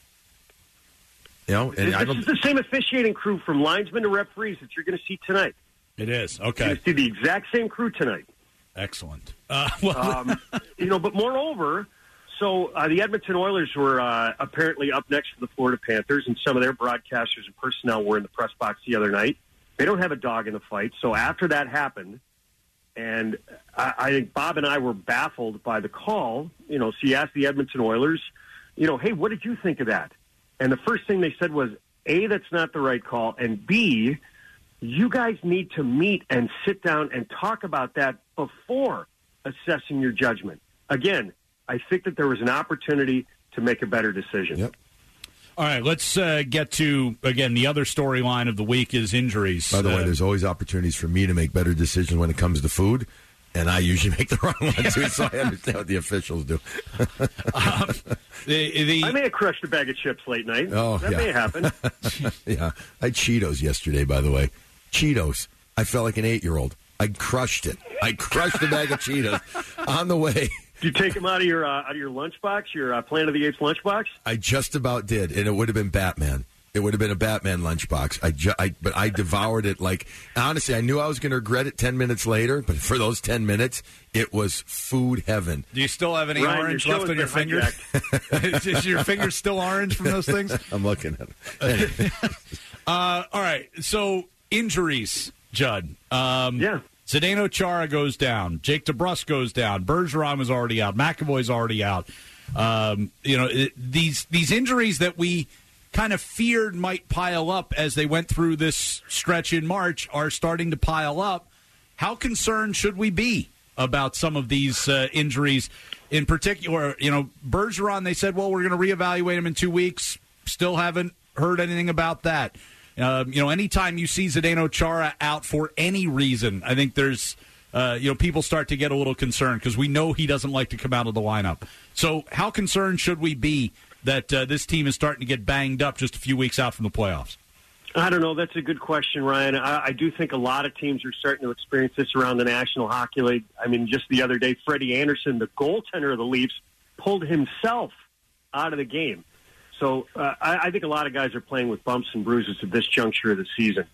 And
it's the same officiating crew from linesmen to referees that you're going to see tonight.
It is. Okay.
You're going to see the exact same crew tonight.
Excellent.
But moreover, so the Edmonton Oilers were apparently up next to the Florida Panthers, and some of their broadcasters and personnel were in the press box the other night. They don't have a dog in the fight. So after that happened, and I think Bob and I were baffled by the call, so he asked the Edmonton Oilers, hey, what did you think of that? And the first thing they said was, A, that's not the right call, and B, you guys need to meet and sit down and talk about that before assessing your judgment. Again, I think that there was an opportunity to make a better decision.
Yep.
All right, let's get to, again, the other storyline of the week is injuries.
By the way, there's always opportunities for me to make better decisions when it comes to food, and I usually make the wrong one, too, so I understand what the officials do.
I may have crushed a bag of chips late night.
Oh,
that may happen.
Yeah. I had Cheetos yesterday, by the way. Cheetos. I felt like an 8-year-old. I crushed it. I crushed a bag of Cheetos on the way.
Did you take them out of your lunchbox, your Planet of the Apes lunchbox?
I just about did, and it would have been Batman. It would have been a Batman lunchbox. But I devoured it. Like, honestly, I knew I was going to regret it 10 minutes later, but for those 10 minutes, it was food heaven.
Do you still have any orange left on your fingers? Is your fingers still orange from those things?
I'm looking at it.
All right, so injuries, Judd.
Yeah.
Zdeno Chara goes down. Jake DeBrusk goes down. Bergeron was already out. McAvoy's already out. These injuries that we kind of feared might pile up as they went through this stretch in March are starting to pile up. How concerned should we be about some of these injuries? In particular, Bergeron, they said, well, we're going to reevaluate him in 2 weeks. Still haven't heard anything about that. Anytime you see Zdeno Chara out for any reason, I think there's, people start to get a little concerned because we know he doesn't like to come out of the lineup. So how concerned should we be that this team is starting to get banged up just a few weeks out from the playoffs?
I don't know. That's a good question, Ryan. I do think a lot of teams are starting to experience this around the National Hockey League. I mean, just the other day, Freddie Anderson, the goaltender of the Leafs, pulled himself out of the game. So I think a lot of guys are playing with bumps and bruises at this juncture of the season.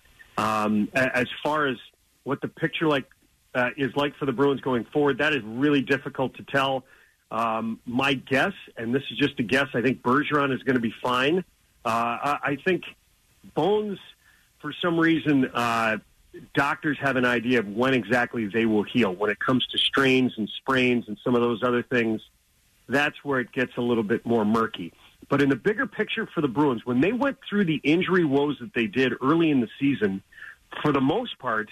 As far as what the picture is like for the Bruins going forward, that is really difficult to tell. My guess, and this is just a guess, I think Bergeron is going to be fine. I think Bones, for some reason, doctors have an idea of when exactly they will heal. When it comes to strains and sprains and some of those other things, that's where it gets a little bit more murky. But in the bigger picture for the Bruins, when they went through the injury woes that they did early in the season, for the most part,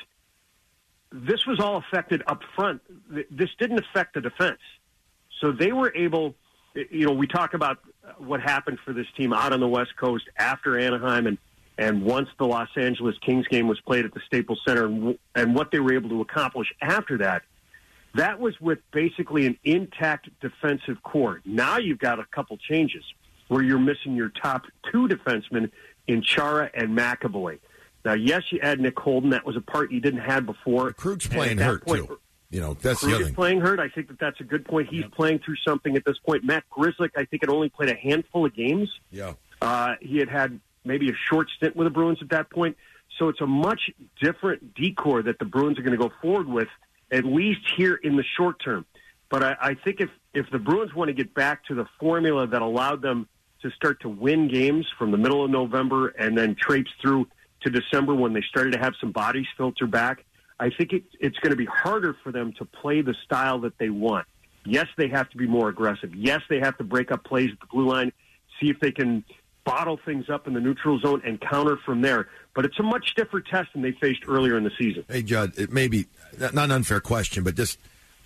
this was all affected up front. This didn't affect the defense. So they were able, we talk about what happened for this team out on the West Coast after Anaheim and once the Los Angeles Kings game was played at the Staples Center and what they were able to accomplish after that. That was with basically an intact defensive core. Now you've got a couple changes where you're missing your top two defensemen in Chara and McAvoy. Now, yes, you add Nick Holden. That was a part you didn't have before.
Krug's playing hurt, too. That's
Krug
the other
is
thing.
Playing hurt. I think that's a good point. He's playing through something at this point. Matt Grzelcyk, I think, had only played a handful of games.
Yeah.
He had maybe a short stint with the Bruins at that point. So it's a much different decor that the Bruins are going to go forward with, at least here in the short term. But I think if the Bruins want to get back to the formula that allowed them to start to win games from the middle of November and then traipse through to December when they started to have some bodies filter back, I think it's going to be harder for them to play the style that they want. Yes, they have to be more aggressive. Yes, they have to break up plays at the blue line, see if they can bottle things up in the neutral zone and counter from there. But it's a much different test than they faced earlier in the season.
Hey, Judd, it may be not an unfair question, but just,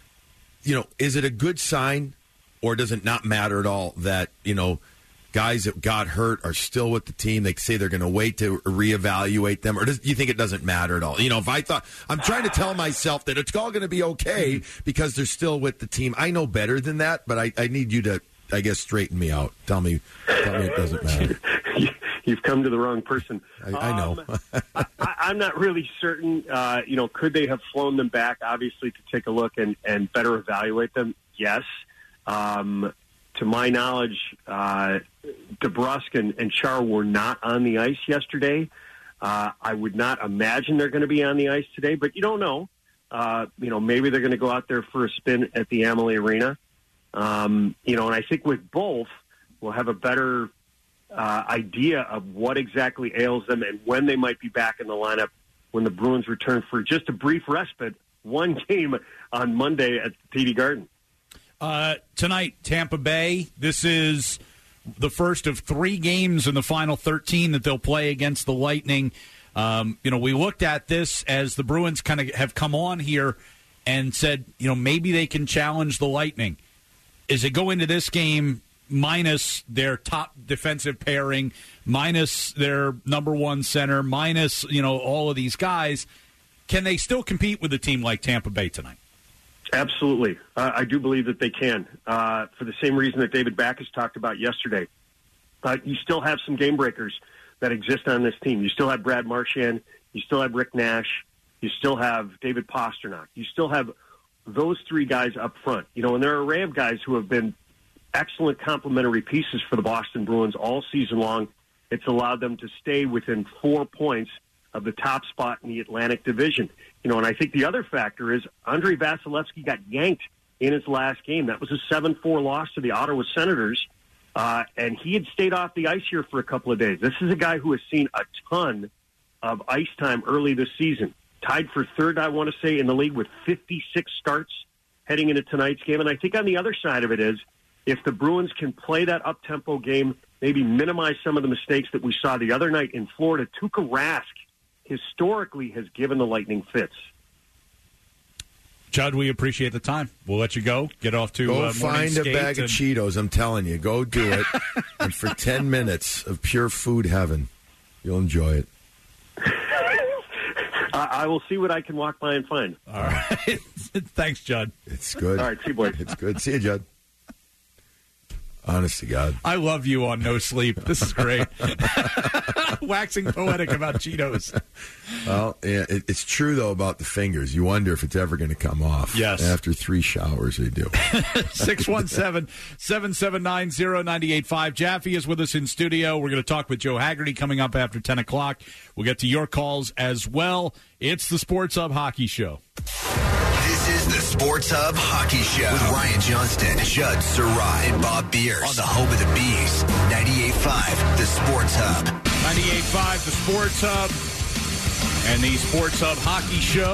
is it a good sign or does it not matter at all that, guys that got hurt are still with the team? They say they're going to wait to reevaluate them, or do you think it doesn't matter at all? If I thought, I'm trying to tell myself that it's all going to be okay because they're still with the team. I know better than that, but I need you to, I guess, straighten me out. Tell me it doesn't matter.
You've come to the wrong person.
I know.
I'm not really certain. Could they have flown them back, obviously, to take a look and better evaluate them? Yes. To my knowledge, DeBrusk and Char were not on the ice yesterday. I would not imagine they're going to be on the ice today, but you don't know. Maybe they're going to go out there for a spin at the Amalie Arena. And I think with both, we'll have a better idea of what exactly ails them and when they might be back in the lineup when the Bruins return for just a brief respite, one game on Monday at TD Garden.
Tonight, Tampa Bay. This is the first of 3 games in the final 13 that they'll play against the Lightning. We looked at this as the Bruins kind of have come on here and said, maybe they can challenge the Lightning. Is it go into this game minus their top defensive pairing, minus their number one center, minus, all of these guys? Can they still compete with a team like Tampa Bay tonight?
Absolutely. I do believe that they can, for the same reason that David Backes talked about yesterday. You still have some game breakers that exist on this team. You still have Brad Marchand. You still have Rick Nash. You still have David Pastrnak. You still have those 3 guys up front. And there are an array of guys who have been excellent complementary pieces for the Boston Bruins all season long. It's allowed them to stay within 4 points of the top spot in the Atlantic Division. And I think the other factor is Andrei Vasilevsky got yanked in his last game. That was a 7-4 loss to the Ottawa Senators, and he had stayed off the ice here for a couple of days. This is a guy who has seen a ton of ice time early this season. Tied for third, I want to say, in the league with 56 starts heading into tonight's game. And I think on the other side of it is, if the Bruins can play that up-tempo game, maybe minimize some of the mistakes that we saw the other night in Florida, Tuukka Rask historically has given the Lightning fits.
Judd, we appreciate the time. We'll let you go. Get off to
go find a bag of Cheetos. I'm telling you, go do it. And for 10 minutes of pure food heaven, you'll enjoy it.
I will see what I can walk by and find.
All right. Thanks, Judd.
It's good.
All right, see you, boys.
It's good. See you, Judd. Honest to God.
I love you on No Sleep. This is great. Waxing poetic about Cheetos.
Well, yeah, it's true, though, about the fingers. You wonder if it's ever going to come off.
Yes.
After 3 showers, they do.
617-779-0985. Jaffe is with us in studio. We're going to talk with Joe Haggerty coming up after 10 o'clock. We'll get to your calls as well. It's the Sports Hub Hockey Show.
This is the Sports Hub Hockey Show with Ryan Johnston, Judd Surratt, and Bob Beers on the home of the Bees, 98.5, the Sports Hub.
98.5, the Sports Hub, and the Sports Hub Hockey Show.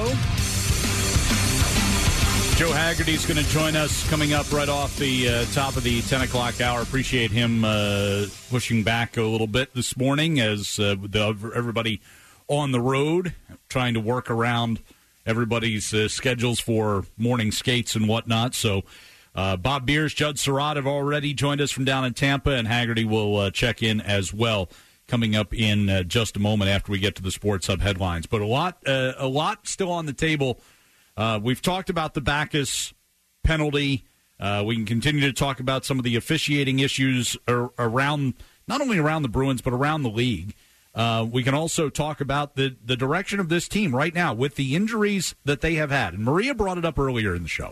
Joe Haggerty is going to join us coming up right off the top of the 10 o'clock hour. Appreciate him pushing back a little bit this morning as everybody on the road, trying to work around everybody's schedules for morning skates and whatnot. So Bob Beers, Judd Surratt have already joined us from down in Tampa, and Haggerty will check in as well coming up in just a moment after we get to the Sports Hub headlines. But a lot still on the table. We've talked about the Backes penalty. We can continue to talk about some of the officiating issues around, not only around the Bruins, but around the league. We can also talk about the direction of this team right now with the injuries that they have had. And Maria brought it up earlier in the show.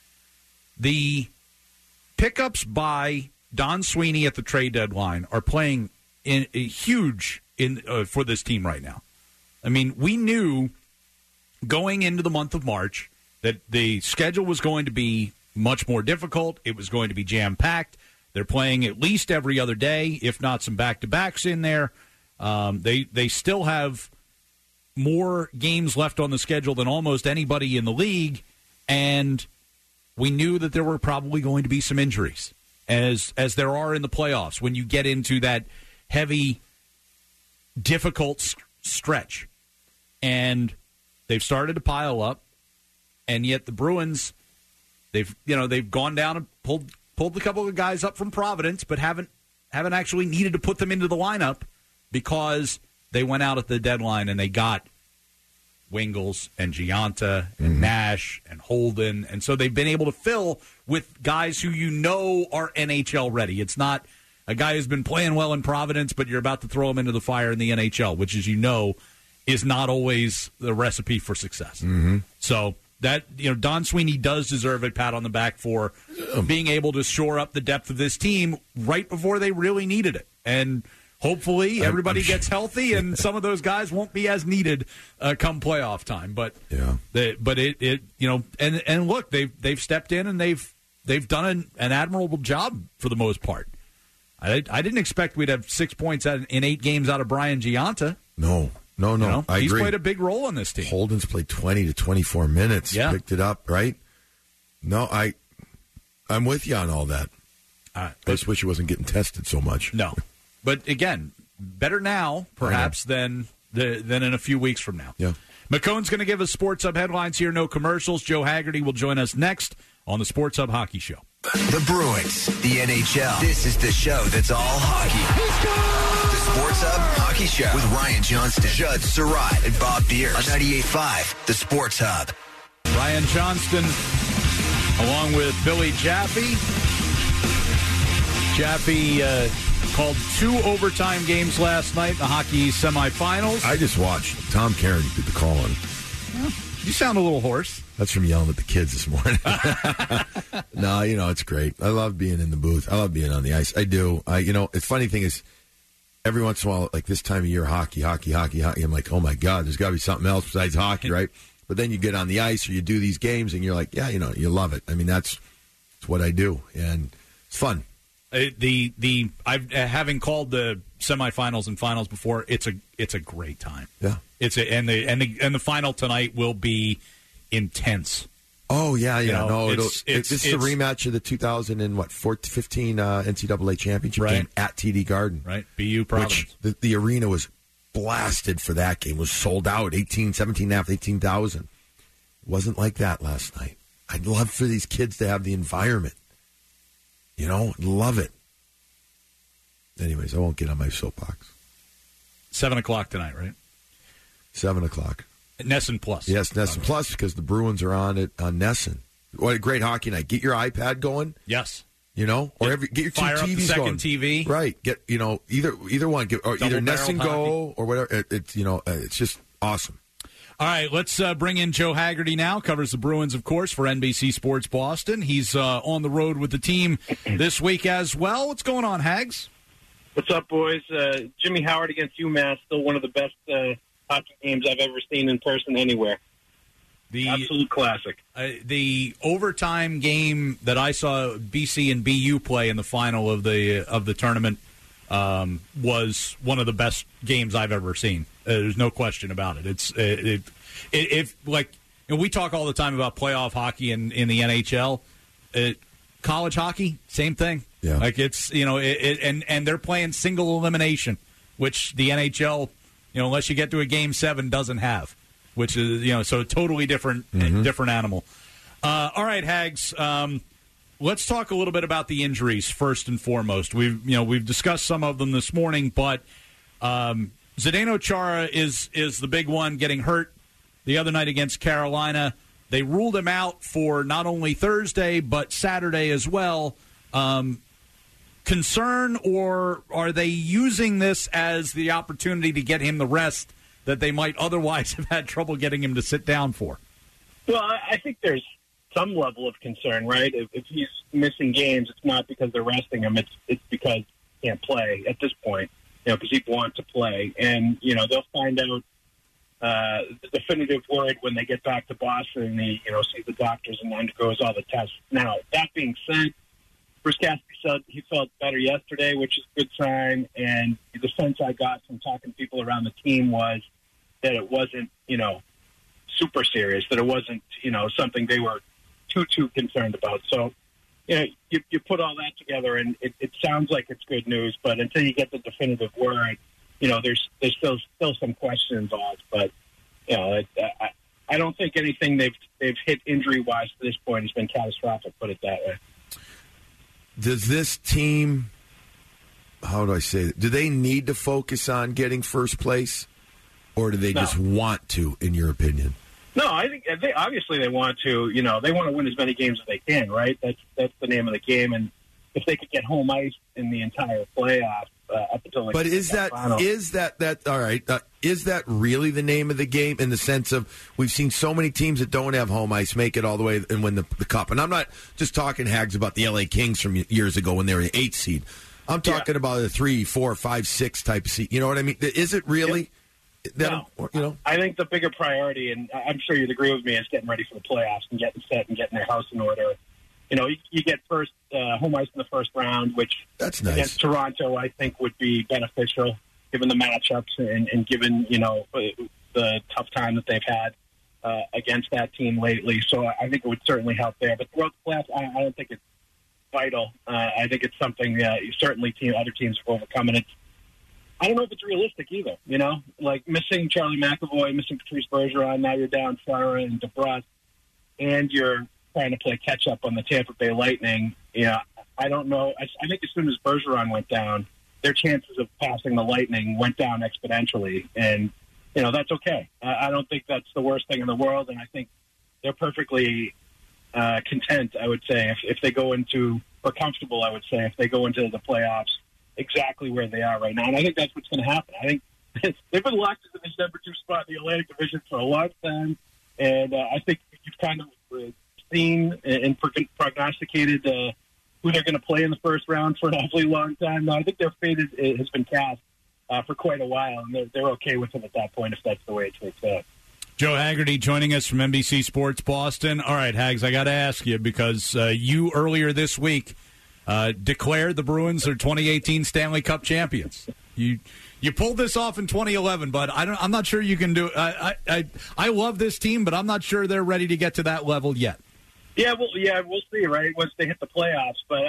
The pickups by Don Sweeney at the trade deadline are playing huge for this team right now. I mean, we knew going into the month of March that the schedule was going to be much more difficult. It was going to be jam-packed. They're playing at least every other day, if not some back-to-backs in there. They still have more games left on the schedule than almost anybody in the league, and we knew that there were probably going to be some injuries, as there are in the playoffs when you get into that heavy, difficult stretch. And they've started to pile up, and yet the Bruins, they've gone down and pulled a couple of guys up from Providence, but haven't actually needed to put them into the lineup because they went out at the deadline and they got Wingels and Gianta and Nash and Holden, and so they've been able to fill with guys who you know are NHL ready. It's not a guy who's been playing well in Providence, but you're about to throw him into the fire in the NHL, which, as you know, is not always the recipe for success. So that, Don Sweeney does deserve a pat on the back for being able to shore up the depth of this team right before they really needed it. And hopefully everybody gets healthy and some of those guys won't be as needed come playoff time. But and look, they've stepped in and they've done an admirable job for the most part. I didn't expect we'd have 6 points in 8 games out of Brian Gianta.
No. I
He's
agree.
played a big role in this team.
Holden's played 20 to 24 minutes.
Yeah.
Picked it up, right? No, I'm with you on all that. I just wish he wasn't getting tested so much.
No. But again, better now, perhaps, than in a few weeks from now.
Yeah.
McCone's going to give us Sports Hub headlines here, no commercials. Joe Haggerty will join us next on the Sports Hub Hockey Show.
The Bruins, the NHL. This is the show that's all hockey. The Sports Hub Hockey Show with Ryan Johnston, Judd Surratt, and Bob Beers on 98.5, the Sports Hub.
Ryan Johnston, along with Billy Jaffe. Jaffe called 2 overtime games last night in the hockey semifinals.
I just watched. Tom Cairn did the calling.
You sound a little hoarse.
That's from yelling at the kids this morning. No, it's great. I love being in the booth. I love being on the ice. I do. The funny thing is, every once in a while, like this time of year, hockey, I'm like, oh my God, there's got to be something else besides hockey, right? But then you get on the ice or you do these games and you're like, yeah, you love it. I mean, that's what I do, and it's fun.
Having called the semifinals and finals before, it's a great time.
Yeah,
and the final tonight will be intense.
Oh yeah. It's the rematch of the 2015 NCAA championship game at TD Garden,
right? BU Providence.
Which the arena was blasted for that game. It was sold out, 18,000. It wasn't like that last night. I'd love for these kids to have the environment. Love it. Anyways, I won't get on my soapbox.
7 o'clock tonight, right?
7 o'clock.
Nesson Plus.
Yes, Nesson Plus, because the Bruins are on it on Nesson. What a great hockey night. Get your iPad going.
Yes.
You know, or get your two
fire
TVs
up the second
going.
TV.
Right. Get either one. Either Nesson Go or whatever. It's just awesome.
All right, let's bring in Joe Haggerty now. Covers the Bruins, of course, for NBC Sports Boston. He's on the road with the team this week as well. What's going on, Hags?
What's up, boys? Jimmy Howard against UMass, still one of the best hockey games I've ever seen in person anywhere. The absolute classic.
The overtime game that I saw BC and BU play in the final of the tournament was one of the best games I've ever seen. There's no question about it. We talk all the time about playoff hockey in the NHL. College hockey, same thing.
Yeah.
Like it's and they're playing single elimination, which the NHL, unless you get to a game 7, doesn't have. Which is so a totally different animal. All right, Hags. Let's talk a little bit about the injuries first and foremost. We've discussed some of them this morning, but Zdeno Chara is the big one, getting hurt the other night against Carolina. They ruled him out for not only Thursday but Saturday as well. Concern, or are they using this as the opportunity to get him the rest that they might otherwise have had trouble getting him to sit down for?
Well, I think there's some level of concern, right? If he's missing games, it's not because they're resting him. It's because he can't play at this point, because he wants to play. And, they'll find out the definitive word when they get back to Boston and he, sees the doctors and undergoes all the tests. Now, that being said, Bruce Cassidy said he felt better yesterday, which is a good sign. And the sense I got from talking to people around the team was that it wasn't, super serious, that it wasn't, something they were too concerned about. So, you put all that together and it sounds like it's good news, but until you get the definitive word, there's still some question involved. But, I don't think anything they've hit injury-wise to this point has been catastrophic, put it that way.
Does this team, how do I say it, do they need to focus on getting first place, or do they just want to, in your opinion?
No, I think obviously they want to. They want to win as many games as they can, right? That's the name of the game. And if they could get home ice in the entire playoff up until
but is that all right? Is that really the name of the game in the sense of we've seen so many teams that don't have home ice make it all the way and win the cup? And I'm not just talking, Hags, about the LA Kings from years ago when they were the 8th seed. I'm talking about a 3, 4, 5, 6 type of seed. You know what I mean? Is it really?
No. I think the bigger priority, and I'm sure you'd agree with me, is getting ready for the playoffs and getting set and getting their house in order. You get first home ice in the first round, which
that's nice.
Against Toronto, I think would be beneficial given the matchups and given the tough time that they've had against that team lately. So I think it would certainly help there. But throughout the playoffs, I don't think it's vital. I think it's something certainly other teams have overcome, and I don't know if it's realistic either, like missing Charlie McAvoy, missing Patrice Bergeron, now you're down Farah and DeBrus, and you're trying to play catch-up on the Tampa Bay Lightning. I don't know. I think as soon as Bergeron went down, their chances of passing the Lightning went down exponentially, and, that's okay. I don't think that's the worst thing in the world, and I think they're perfectly content, I would say, if they go into, or comfortable, I would say, if they go into the playoffs exactly where they are right now. And I think that's what's going to happen. I think they've been locked into this number 2 spot in the Atlantic Division for a long time. And I think you've kind of seen and prognosticated who they're going to play in the first round for an awfully long time. Now, I think their fate has been cast for quite a while, and they're okay with it at that point if that's the way it takes out.
Joe Haggerty joining us from NBC Sports Boston. All right, Hags, I got to ask you, because you earlier this week declared the Bruins are 2018 Stanley Cup champions. You pulled this off in 2011, but I'm not sure you can do it. I love this team, but I'm not sure they're ready to get to that level yet.
Yeah, we'll see, right, once they hit the playoffs. But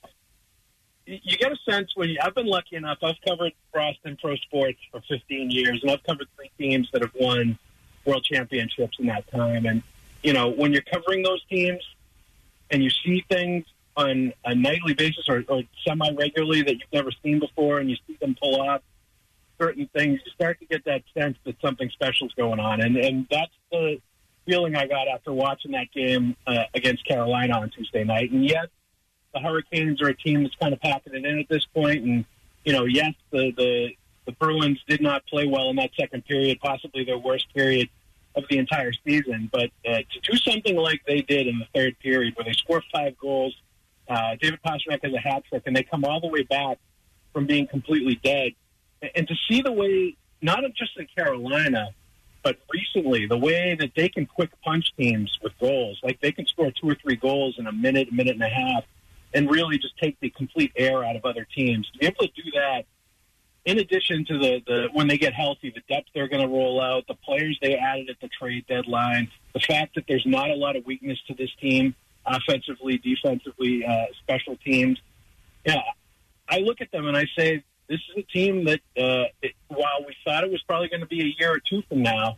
you get a sense I've been lucky enough. I've covered Boston Pro Sports for 15 years, and I've covered 3 teams that have won world championships in that time. And, when you're covering those teams and you see things on a nightly basis or semi-regularly that you've never seen before, and you see them pull off certain things, you start to get that sense that something special is going on. And that's the feeling I got after watching that game against Carolina on Tuesday night. And yes, the Hurricanes are a team that's kind of packing it in at this point. And, yes, the Bruins did not play well in that second period, possibly their worst period of the entire season. But to do something like they did in the third period where they score 5 goals, David Pastrnak has a hat trick, and they come all the way back from being completely dead. And to see the way, not just in Carolina, but recently, the way that they can quick punch teams with goals, like they can score 2 or 3 goals in a minute and a half, and really just take the complete air out of other teams. To be able to do that, in addition to the when they get healthy, the depth they're going to roll out, the players they added at the trade deadline, the fact that there's not a lot of weakness to this team, offensively, defensively, special teams. Yeah, I look at them and I say, this is a team that, while we thought it was probably going to be a year or two from now,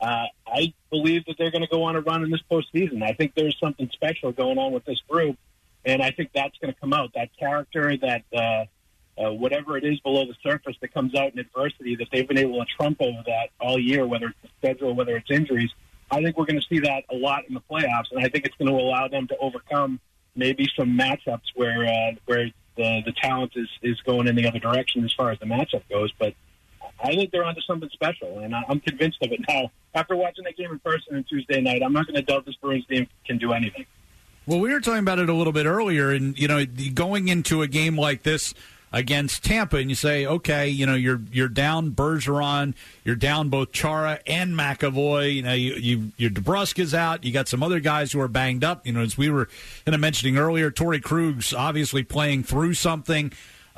I believe that they're going to go on a run in this postseason. I think there's something special going on with this group, and I think that's going to come out. That character, that whatever it is below the surface that comes out in adversity, that they've been able to trump over that all year, whether it's the schedule, whether it's injuries. I think we're going to see that a lot in the playoffs, and I think it's going to allow them to overcome maybe some matchups where the talent is going in the other direction as far as the matchup goes. But I think they're onto something special, and I'm convinced of it now. After watching that game in person on Tuesday night, I'm not going to doubt this Bruins team can do anything.
Well, we were talking about it a little bit earlier, and going into a game like this against Tampa, and you say, okay, you're down Bergeron, you're down both Chara and McAvoy. Your DeBruska's out. You got some other guys who are banged up. As we were kind of mentioning earlier, Torrey Krug's obviously playing through something.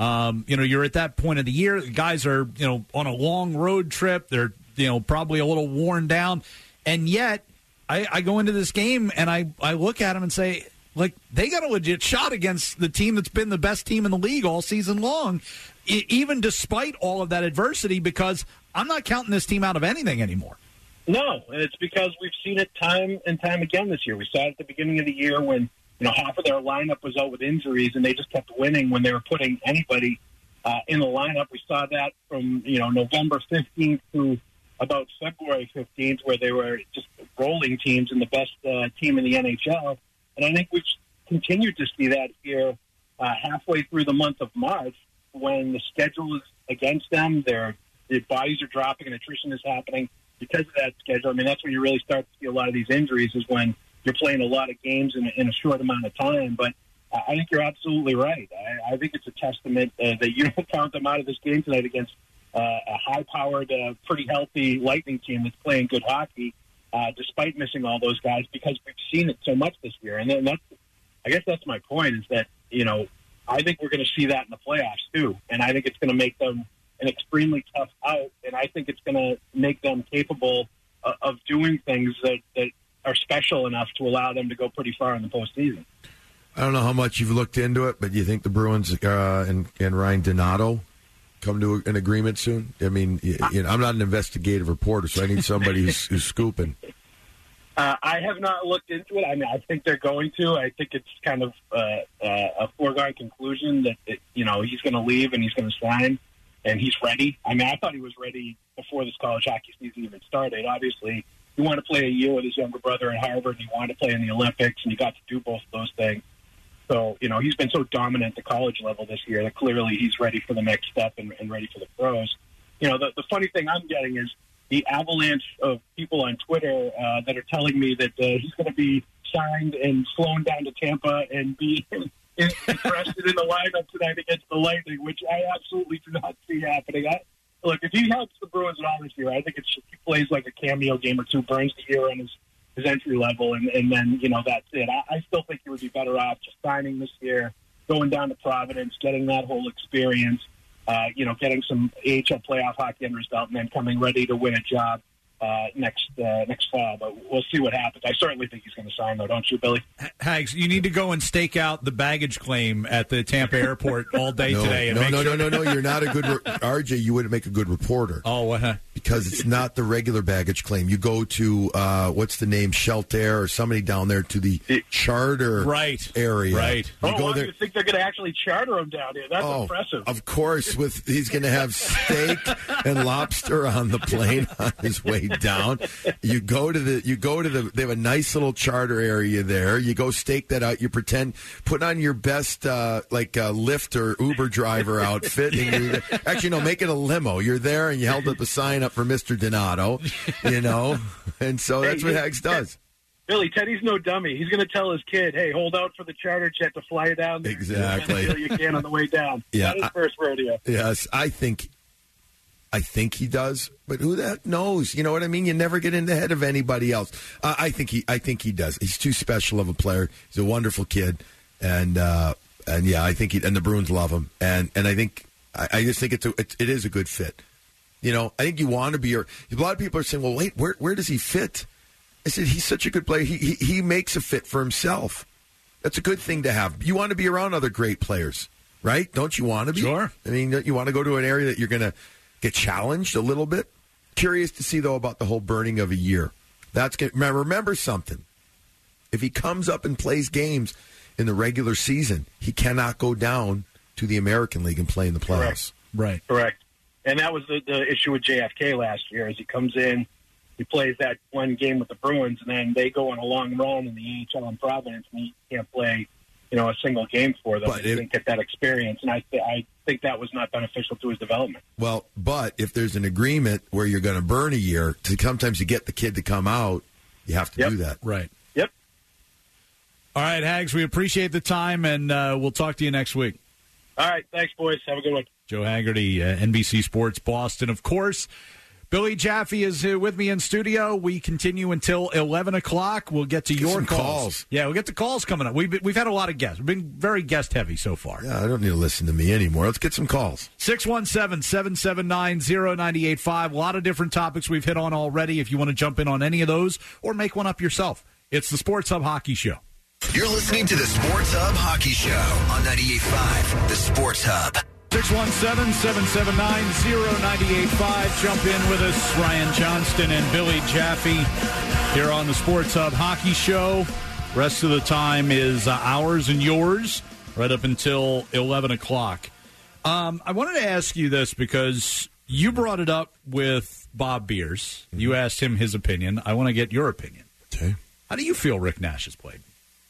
You're at that point of the year. The guys are, on a long road trip. They're, probably a little worn down, and yet I go into this game and I look at them and say, like, they got a legit shot against the team that's been the best team in the league all season long, even despite all of that adversity, because I'm not counting this team out of anything anymore.
No, and it's because we've seen it time and time again this year. We saw it at the beginning of the year when, half of their lineup was out with injuries, and they just kept winning when they were putting anybody in the lineup. We saw that from, November 15th to about February 15th, where they were just rolling teams and the best team in the NHL. And I think we've continued to see that here halfway through the month of March when the schedule is against them. Their bodies are dropping and attrition is happening because of that schedule. I mean, that's when you really start to see a lot of these injuries, is when you're playing a lot of games in a short amount of time. But I think you're absolutely right. I think it's a testament that you don't count them out of this game tonight against a high-powered, pretty healthy Lightning team that's playing good hockey. Despite missing all those guys, because we've seen it so much this year. And then I guess that's my point, is that, I think we're going to see that in the playoffs too. And I think it's going to make them an extremely tough out. And I think it's going to make them capable of doing things that are special enough to allow them to go pretty far in the postseason.
I don't know how much you've looked into it, but do you think the Bruins and Ryan Donato come to an agreement soon? I mean, I'm not an investigative reporter, so I need somebody who's scooping.
I have not looked into it. I mean, I think they're going to. I think it's kind of a foregone conclusion that he's going to leave and he's going to sign, and he's ready. I mean, I thought he was ready before this college hockey season even started. Obviously, he wanted to play a year with his younger brother at Harvard, and he wanted to play in the Olympics, and he got to do both of those things. So, he's been so dominant at the college level this year that clearly he's ready for the next step and ready for the pros. The funny thing I'm getting is the avalanche of people on Twitter that are telling me that he's going to be signed and flown down to Tampa and be interested in the lineup tonight against the Lightning, which I absolutely do not see happening. Look, if he helps the Bruins at all this year, I think he plays like a cameo game or two, burns the year on his entry level, and then, that's it. I still think he would be better off just signing this year, going down to Providence, getting that whole experience, getting some AHL playoff hockey under his belt, and then coming ready to win a job next fall. But we'll see what happens. I certainly think he's going to sign, though, don't you, Billy?
Hags, you need to go and stake out the baggage claim at the Tampa airport all day today.
No, you're not a good RJ, you wouldn't make a good reporter.
Oh, what?
because it's not the regular baggage claim. You go to, what's the name, Shelter or somebody down there to the charter area.
Right.
You go there.
You think they're going to actually charter him down here? That's impressive.
Of course, he's going to have steak and lobster on the plane on his way down. You go to the. They have a nice little charter area there. You go stake that out. You put on your best Lyft or Uber driver outfit. And actually, no, make it a limo. You're there, and you held up a sign up for Mr. Donato. And so that's what Hags does.
Billy, Teddy's no dummy. He's going to tell his kid, hey, hold out for the charter jet to fly you down there.
Exactly.
You can on the way down.
Yeah,
Not his first rodeo.
Yes, I think he does, but who the heck knows? You know what I mean? You never get in the head of anybody else. I think he does. He's too special of a player. He's a wonderful kid, and yeah, I think and the Bruins love him, and I just think it is a good fit. I think you want to be. A lot of people are saying, well, wait, where does he fit? I said, he's such a good player. He makes a fit for himself. That's a good thing to have. You want to be around other great players, right? Don't you want to be?
Sure.
I mean, you want to go to an area that you're going to get challenged a little bit. Curious to see, though, about the whole burning of a year. Remember something. If he comes up and plays games in the regular season, he cannot go down to the American League and play in the playoffs.
Correct. And that was the issue with JFK last year, as he comes in, he plays that one game with the Bruins, and then they go on a long run in the AHL in Providence, and he can't play, a single game for them. He didn't get that experience, and I think that was not beneficial to his development.
Well, but if there's an agreement where you're going to burn a year, sometimes you get the kid to come out, you have to do that.
Right.
Yep.
All right, Hags, we appreciate the time, and we'll talk to you next week.
All right, thanks, boys. Have a good one.
Joe Haggerty, NBC Sports Boston. Of course, Billy Jaffe is with me in studio. We continue until 11 o'clock. We'll get to your calls. Yeah, we'll get to calls coming up. We've had a lot of guests. We've been very guest-heavy so far.
Yeah, I don't need to listen to me anymore. Let's get some calls.
617-779-0985. A lot of different topics we've hit on already. If you want to jump in on any of those or make one up yourself, it's the Sports Hub Hockey Show.
You're listening to the Sports Hub Hockey Show on 98.5, the Sports Hub.
617-779-0985. Jump in with us, Ryan Johnston and Billy Jaffe here on the Sports Hub Hockey Show. Rest of the time is ours and yours right up until 11 o'clock. I wanted to ask you this because you brought it up with Bob Beers. You asked him his opinion. I want to get your opinion.
Okay.
How do you feel Rick Nash has played?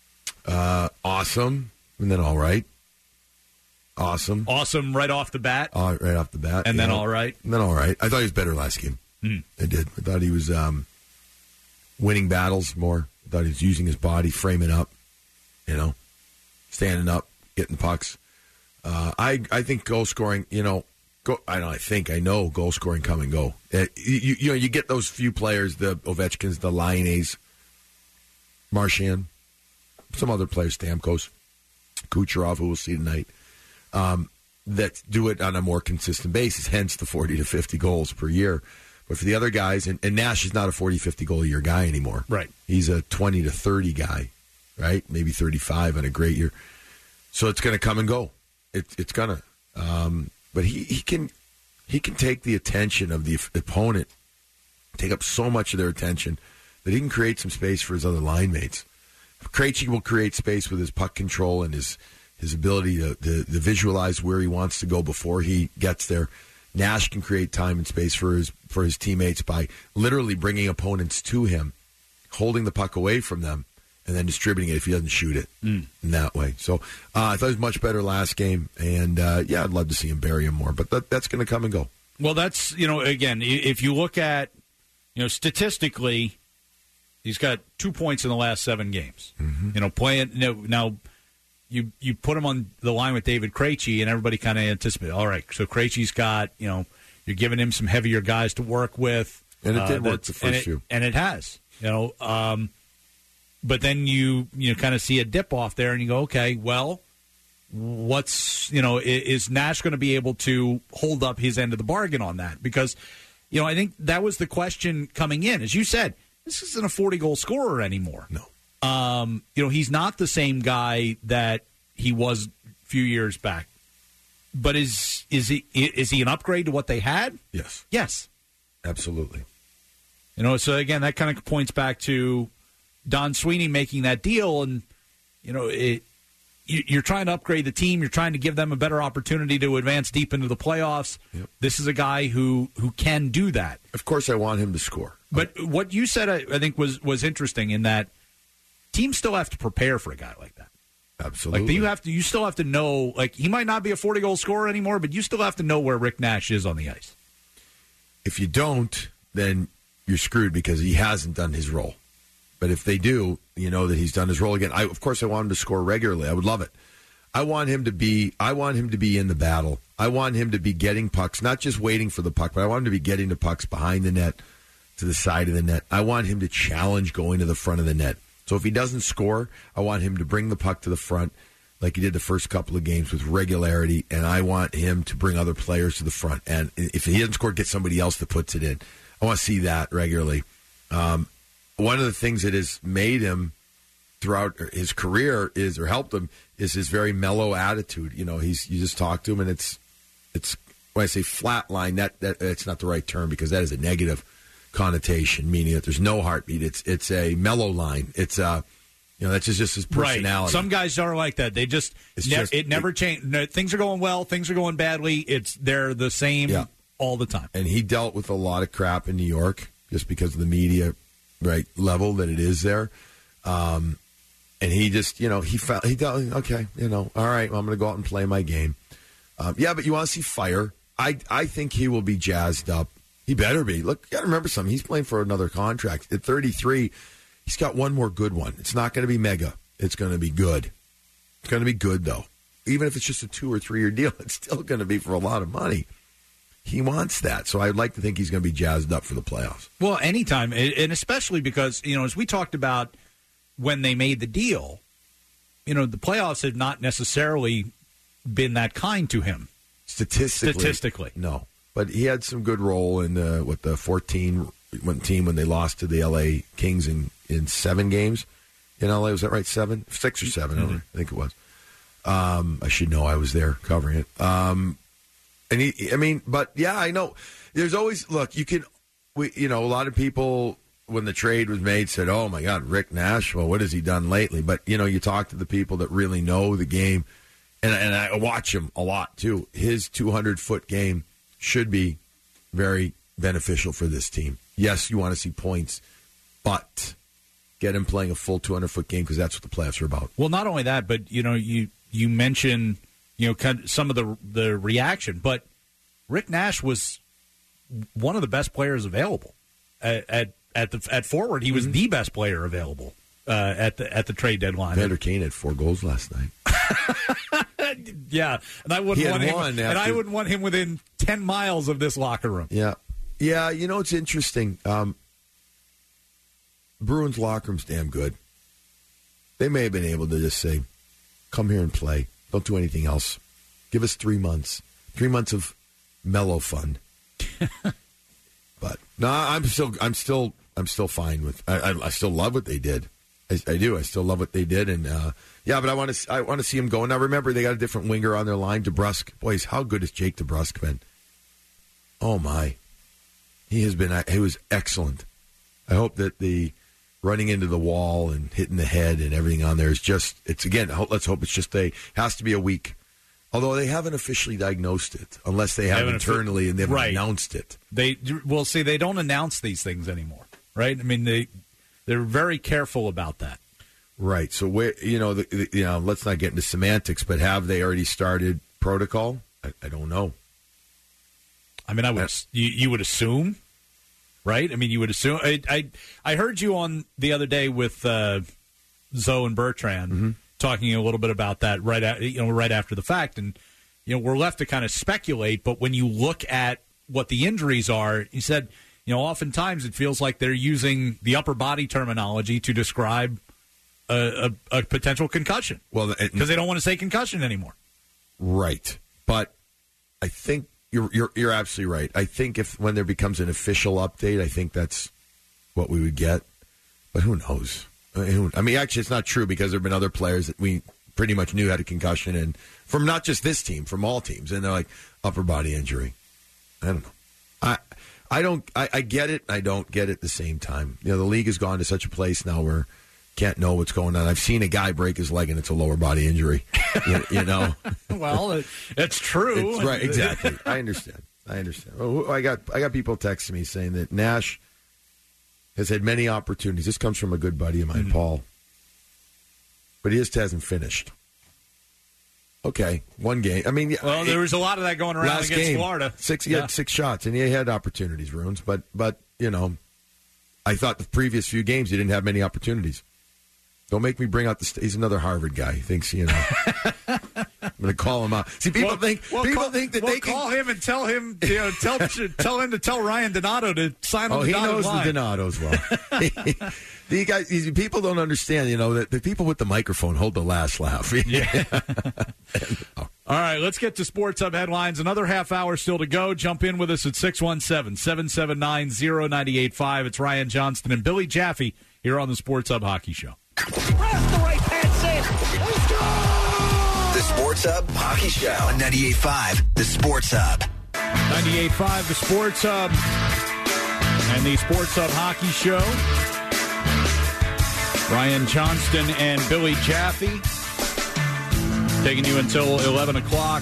Awesome, and then all right. Awesome
right off the bat?
Right off the bat.
And then all right?
And then all right. I thought he was better last game. I did. I thought he was winning battles more. I thought he was using his body, framing up, standing up, getting the pucks. I think goal scoring, I know goal scoring come and go. You get those few players, the Ovechkins, the Laines, Marchand, some other players, Stamkos, Kucherov, who we'll see tonight, that do it on a more consistent basis, hence the 40 to 50 goals per year. But for the other guys, and Nash is not a 40, 50 goal a year guy anymore.
Right.
He's a 20 to 30 guy, right? Maybe 35 on a great year. So it's going to come and go. It's going to. But he can take the attention of the opponent, take up so much of their attention that he can create some space for his other line mates. Krejci will create space with his puck control and his ability to visualize where he wants to go before he gets there. Nash can create time and space for his teammates by literally bringing opponents to him, holding the puck away from them, and then distributing it if he doesn't shoot it in that way. So I thought it was much better last game, and I'd love to see him bury him more, but that's going to come and go.
Well, that's, again, if you look at, statistically, he's got 2 points in the last 7 games. Playing now, you put him on the line with David Krejci, and everybody kind of anticipated. All right, so Krejci's got you're giving him some heavier guys to work with,
and it did work the first few,
and it has. But then you kind of see a dip off there, and you go, okay, well, what's is Nash going to be able to hold up his end of the bargain on that? Because I think that was the question coming in, as you said. This isn't a 40-goal scorer anymore.
No.
He's not the same guy that he was a few years back. But is he an upgrade to what they had?
Yes.
Yes.
Absolutely.
So again, that kind of points back to Don Sweeney making that deal, and you're trying to upgrade the team. You're trying to give them a better opportunity to advance deep into the playoffs. Yep. This is a guy who can do that.
Of course, I want him to score.
But what you said, I think, was interesting in that teams still have to prepare for a guy like that.
Absolutely.
You still have to know, he might not be a 40-goal scorer anymore, but you still have to know where Rick Nash is on the ice.
If you don't, then you're screwed because he hasn't done his role. But if they do, you know that he's done his role again. Of course, I want him to score regularly. I would love it. I want him to be in the battle. I want him to be getting pucks, not just waiting for the puck, but I want him to be getting the pucks behind the net, to the side of the net. I want him to challenge going to the front of the net. So if he doesn't score, I want him to bring the puck to the front like he did the first couple of games with regularity, and I want him to bring other players to the front. And if he doesn't score, get somebody else that puts it in. I want to see that regularly. One of the things that has made him throughout his career or helped him is his very mellow attitude. You just talk to him, and it's when I say flatline, that it's not the right term because that is a negative connotation, meaning that there's no heartbeat. It's a mellow line. It's that's just his personality.
Right. Some guys are like that. They it never changes. No, things are going well. Things are going badly. They're the same all the time.
And he dealt with a lot of crap in New York just because of the media level that it is there. And he just, he felt, okay, all right, well, I'm going to go out and play my game. But you want to see fire. I think he will be jazzed up. He better be. Look, you got to remember something. He's playing for another contract. At 33, he's got one more good one. It's not going to be mega. It's going to be good. It's going to be good, though. Even if it's just a 2 or 3 year deal, it's still going to be for a lot of money. He wants that. So I'd like to think he's going to be jazzed up for the playoffs.
Well, anytime. And especially because, as we talked about when they made the deal, the playoffs have not necessarily been that kind to him.
Statistically. No. But he had some good role in the 14 team when they lost to the L.A. Kings in 7 games in L.A. Was that right? 7? 6 or 7, mm-hmm. I think it was. I should know. I was there covering it. I know. There's always, look, a lot of people, when the trade was made, said, oh, my God, Rick Nash, well, what has he done lately? But, you talk to the people that really know the game, and I watch him a lot, too. His 200-foot game should be very beneficial for this team. Yes, you want to see points, but get him playing a full 200-foot game because that's what the playoffs are about.
Well, not only that, but, you mentioned, kind of some of the reaction, but Rick Nash was one of the best players available at forward. He was the best player available at the trade deadline.
Vander Kane had 4 goals last night.
Yeah, and I wouldn't want him within 10 miles of this locker room.
Yeah. It's interesting. Bruins locker room's damn good. They may have been able to just say, "Come here and play. Don't do anything else. Give us 3 months. 3 months of mellow fun." But no, I'm still fine with. I still love what they did. I do. I still love what they did, and but I want to see him go. Now remember, they got a different winger on their line, DeBrusk. Boys, how good has Jake DeBrusk been? Oh my, he has been. He was excellent. I hope that the running into the wall and hitting the head and everything on there is just. It's again. Let's hope it's just has to be a week. Although they haven't officially diagnosed it, unless they have internally and they've announced it.
They don't announce these things anymore, right? I mean, they're very careful about that.
Right. So let's not get into semantics, but have they already started protocol? I don't know.
I mean, you would assume, right? I mean, you would assume. I heard you on the other day with Zoe and Bertrand. Mm-hmm. Talking a little bit about that right after the fact, and we're left to kind of speculate. But when you look at what the injuries are, he said, oftentimes it feels like they're using the upper body terminology to describe a potential concussion. Well, because they don't want to say concussion anymore.
Right, but I think you're absolutely right. I think when there becomes an official update, I think that's what we would get. But who knows? I mean, actually, it's not true because there have been other players that we pretty much knew had a concussion, and from not just this team, from all teams, and they're like upper body injury. I don't know. I get it. I don't get it at the same time. The league has gone to such a place now where can't know what's going on. I've seen a guy break his leg and it's a lower body injury. you know.
Well, it's true.
It's right, exactly. I understand. Oh, I got people texting me saying that Nash has had many opportunities. This comes from a good buddy of mine, Paul. But he just hasn't finished. Okay, one game. I mean,
well, there was a lot of that going around against Florida.
He had 6 shots, and he had opportunities, Runes. But I thought the previous few games he didn't have many opportunities. Don't make me bring out he's another Harvard guy. He thinks, I'm going to call him out. See, people think that they can
call him and tell him, tell him to tell Ryan Donato to sign on the dotted line.
He knows the Donatos well. The guys, people don't understand, that the people with the microphone hold the last laugh.
Yeah. All right, let's get to Sports Hub headlines. Another half hour still to go. Jump in with us at 617-779-0985. It's Ryan Johnston and Billy Jaffe here on the Sports Hub Hockey Show.
The Sports Hub Hockey Show on 98.5, the Sports Hub.
98.5, the Sports Hub, and the Sports Hub Hockey Show. Ryan Johnston and Billy Jaffe taking you until 11 o'clock.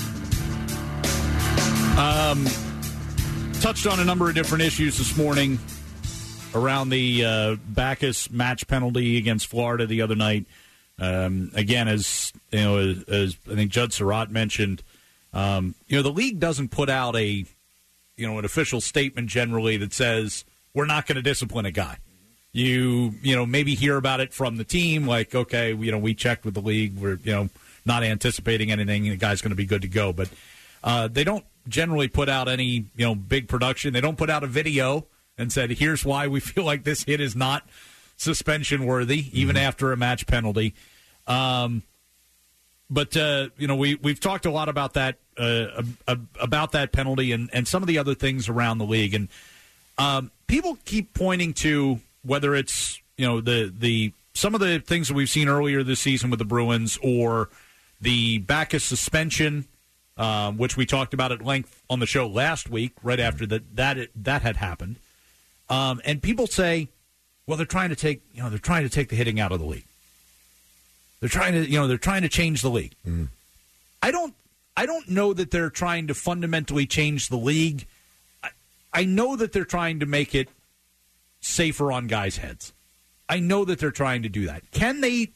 Touched on a number of different issues this morning around the Backus match penalty against Florida the other night. Again, as I think Judd Surratt mentioned, the league doesn't put out an official statement generally that says we're not going to discipline a guy. You maybe hear about it from the team, like, okay, we checked with the league, we're not anticipating anything, the guy's going to be good to go. But they don't generally put out any big production. They don't put out a video and said, here's why we feel like this hit is not suspension worthy, even after a match penalty. But we've talked a lot about that penalty and some of the other things around the league, and people keep pointing to whether it's the some of the things that we've seen earlier this season with the Bruins or the Backus suspension, which we talked about at length on the show last week, right after that had happened. And people say, well, they're trying to take the hitting out of the league. They're trying to change the league. Mm. I don't know that they're trying to fundamentally change the league. I know that they're trying to make it safer on guys' heads. I know that they're trying to do that. Can they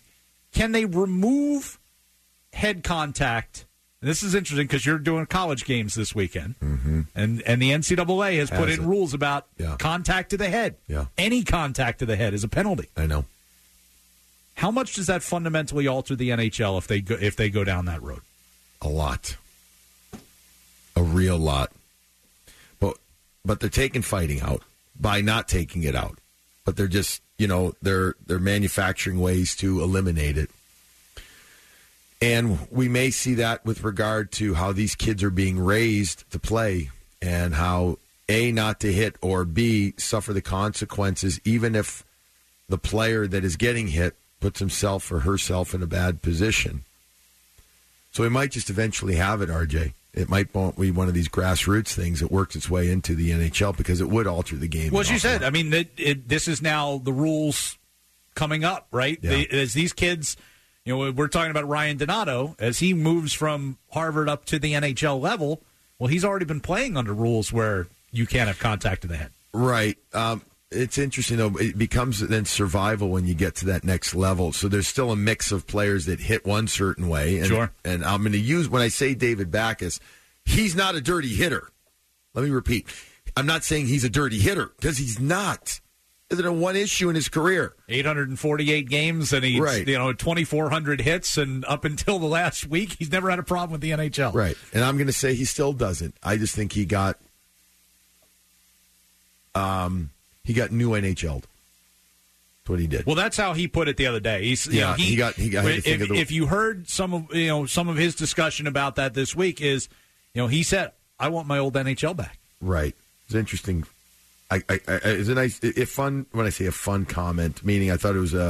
remove head contact? And this is interesting because you're doing college games this weekend, and the NCAA has put in rules about contact to the head. Yeah. Any contact to the head is a penalty.
I know.
How much does that fundamentally alter the NHL if they go down that road?
A lot. A real lot. But they're taking fighting out by not taking it out. But they're just, they're manufacturing ways to eliminate it. And we may see that with regard to how these kids are being raised to play and how, A, not to hit, or B, suffer the consequences, even if the player that is getting hit puts himself or herself in a bad position. So we might just eventually have it, RJ. It might be one of these grassroots things that works its way into the NHL because it would alter the game.
Well, as you said, I mean, this is now the rules coming up, right?
Yeah.
As these kids, we're talking about Ryan Donato, as he moves from Harvard up to the NHL level, well, he's already been playing under rules where you can't have contact to the head.
Right. It's interesting, though. It becomes then survival when you get to that next level. So there's still a mix of players that hit one certain way. And,
sure.
And I'm going to use, when I say David Backus, he's not a dirty hitter. Let me repeat. I'm not saying he's a dirty hitter because he's not. There's been one issue in his career.
848 games and he's, 2,400 hits. And up until the last week, he's never had a problem with the NHL.
Right. And I'm going to say he still doesn't. I just think he got new NHL'd. That's what he did.
Well, that's how he put it the other day. He got. If you heard some of his discussion about that this week, is he said, "I want my old NHL back."
Right. It's interesting. It's a nice, fun. When I say a fun comment, meaning I thought it was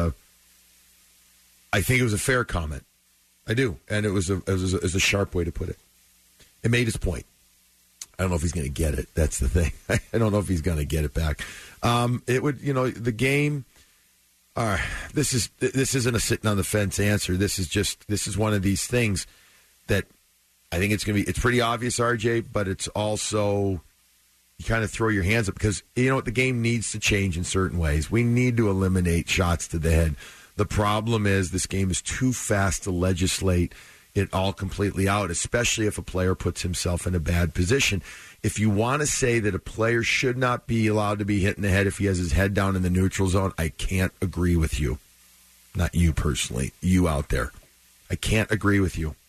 I think it was a fair comment. I do, and it was a sharp way to put it. It made his point. I don't know if he's going to get it. That's the thing. I don't know if he's going to get it back. It would, the game. This isn't a sitting on the fence answer. This is one of these things that I think it's going to be. It's pretty obvious, RJ, but it's also you kind of throw your hands up because the game needs to change in certain ways. We need to eliminate shots to the head. The problem is this game is too fast to legislate it all completely out, especially if a player puts himself in a bad position. If you want to say that a player should not be allowed to be hit in the head if he has his head down in the neutral zone, I can't agree with you. Not you personally, you out there. I can't agree with you.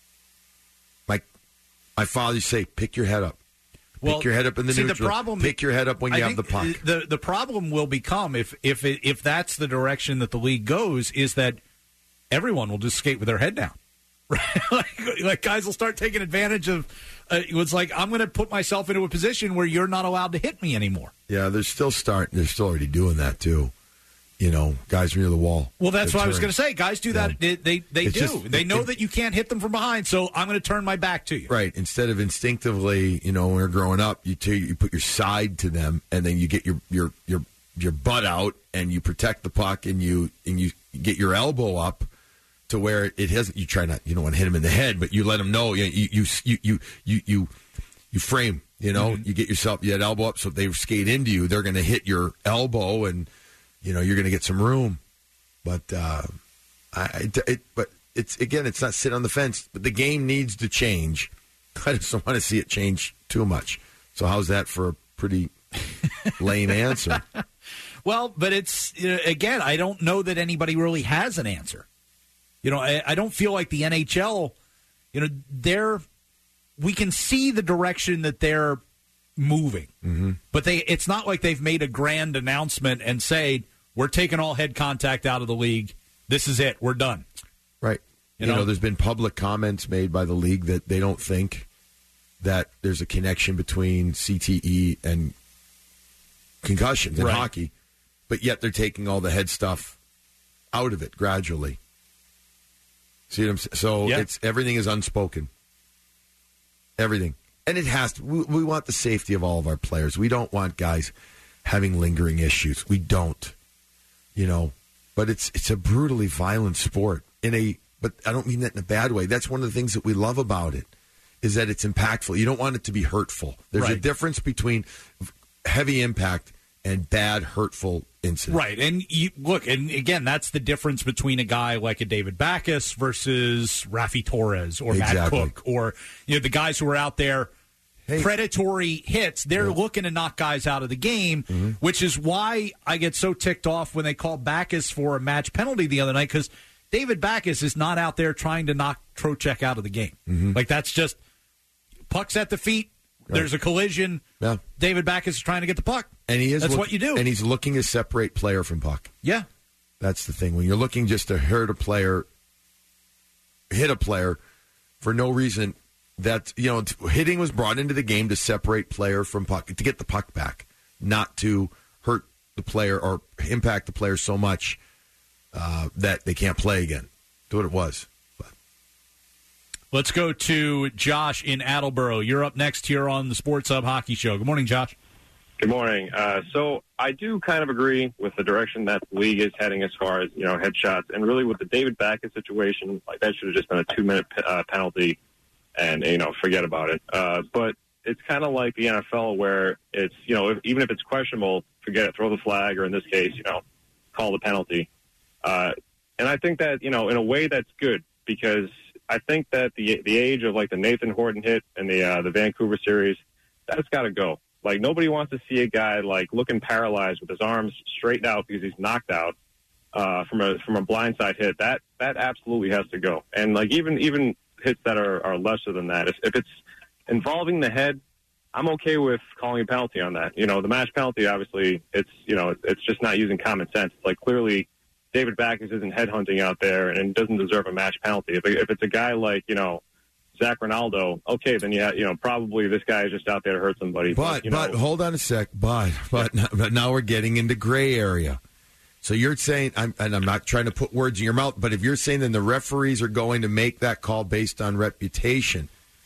My father used to say, pick your head up. Pick your head up in the neutral. Pick your head up when you have the puck.
The problem will become, if that's the direction that the league goes, is that everyone will just skate with their head down. Right? like guys will start taking advantage of it's like, I'm going to put myself into a position where you're not allowed to hit me anymore.
Yeah, they're still already doing that too. Guys near the wall.
Well, that's what I was going to say. Guys do that. They do. They know that you can't hit them from behind, so I'm going to turn my back to you.
Right. Instead of instinctively, when we're growing up, you put your side to them, and then you get your butt out, and you protect the puck, and you get your elbow up to where it hasn't. You try not. You don't want to hit him in the head, but you let him know. You frame. You get yourself that elbow up, so if they skate into you, they're going to hit your elbow, and you're going to get some room. But it's not sit on the fence. But the game needs to change. I just don't want to see it change too much. So how's that for a pretty lame answer?
Well, but it's again, I don't know that anybody really has an answer. I don't feel like the NHL, we can see the direction that they're moving, but it's not like they've made a grand announcement and say, we're taking all head contact out of the league. This is it. We're done.
Right. There's been public comments made by the league that they don't think that there's a connection between CTE and concussions in hockey, but yet they're taking all the head stuff out of it gradually. See what I'm saying? So it's everything is unspoken. Everything. And it has to. We want the safety of all of our players. We don't want guys having lingering issues. We don't. But it's a brutally violent sport. But I don't mean that in a bad way. That's one of the things that we love about it, is that it's impactful. You don't want it to be hurtful. There's a difference between heavy impact and bad, hurtful incident.
Right. And and again, that's the difference between a guy like a David Backes versus Raffi Torres or Matt Cook or the guys who are out there. Predatory hits, they're looking to knock guys out of the game, which is why I get so ticked off when they call Backes for a match penalty the other night, because David Backes is not out there trying to knock Trocheck out of the game. Like, that's just puck's at the feet. Right. There's a collision. Yeah. David Backes is trying to get the puck.
And
that's what you do.
And he's looking to separate player from puck.
Yeah.
That's the thing. When you're looking just to hit a player for no reason, that hitting was brought into the game to separate player from puck, to get the puck back, not to hurt the player or impact the player so much that they can't play again. That's what it was. But.
Let's go to Josh in Attleboro. You're up next here on the Sports Hub Hockey Show. Good morning, Josh.
Good morning. So I do kind of agree with the direction that the league is heading as far as headshots, and really with the David Backes situation, like that should have just been a 2-minute penalty. And, forget about it. But it's kind of like the NFL where it's, even if it's questionable, forget it, throw the flag, or in this case, call the penalty. And I think that, in a way that's good, because I think that the age of like the Nathan Horton hit and the Vancouver series, that's got to go. Like, nobody wants to see a guy like looking paralyzed with his arms straightened out because he's knocked out from a blindside hit. That absolutely has to go. And like even hits that are lesser than that. If it's involving the head, I'm okay with calling a penalty on that. The match penalty, obviously, it's just not using common sense. It's like, clearly David Backes isn't headhunting out there and doesn't deserve a match penalty. If it's a guy like, Zach Ronaldo, okay, then probably this guy is just out there to hurt somebody.
But hold on a sec. But now we're getting into gray area. So you're saying, and I'm not trying to put words in your mouth, but if you're saying then the referees are going to make that call based on reputation,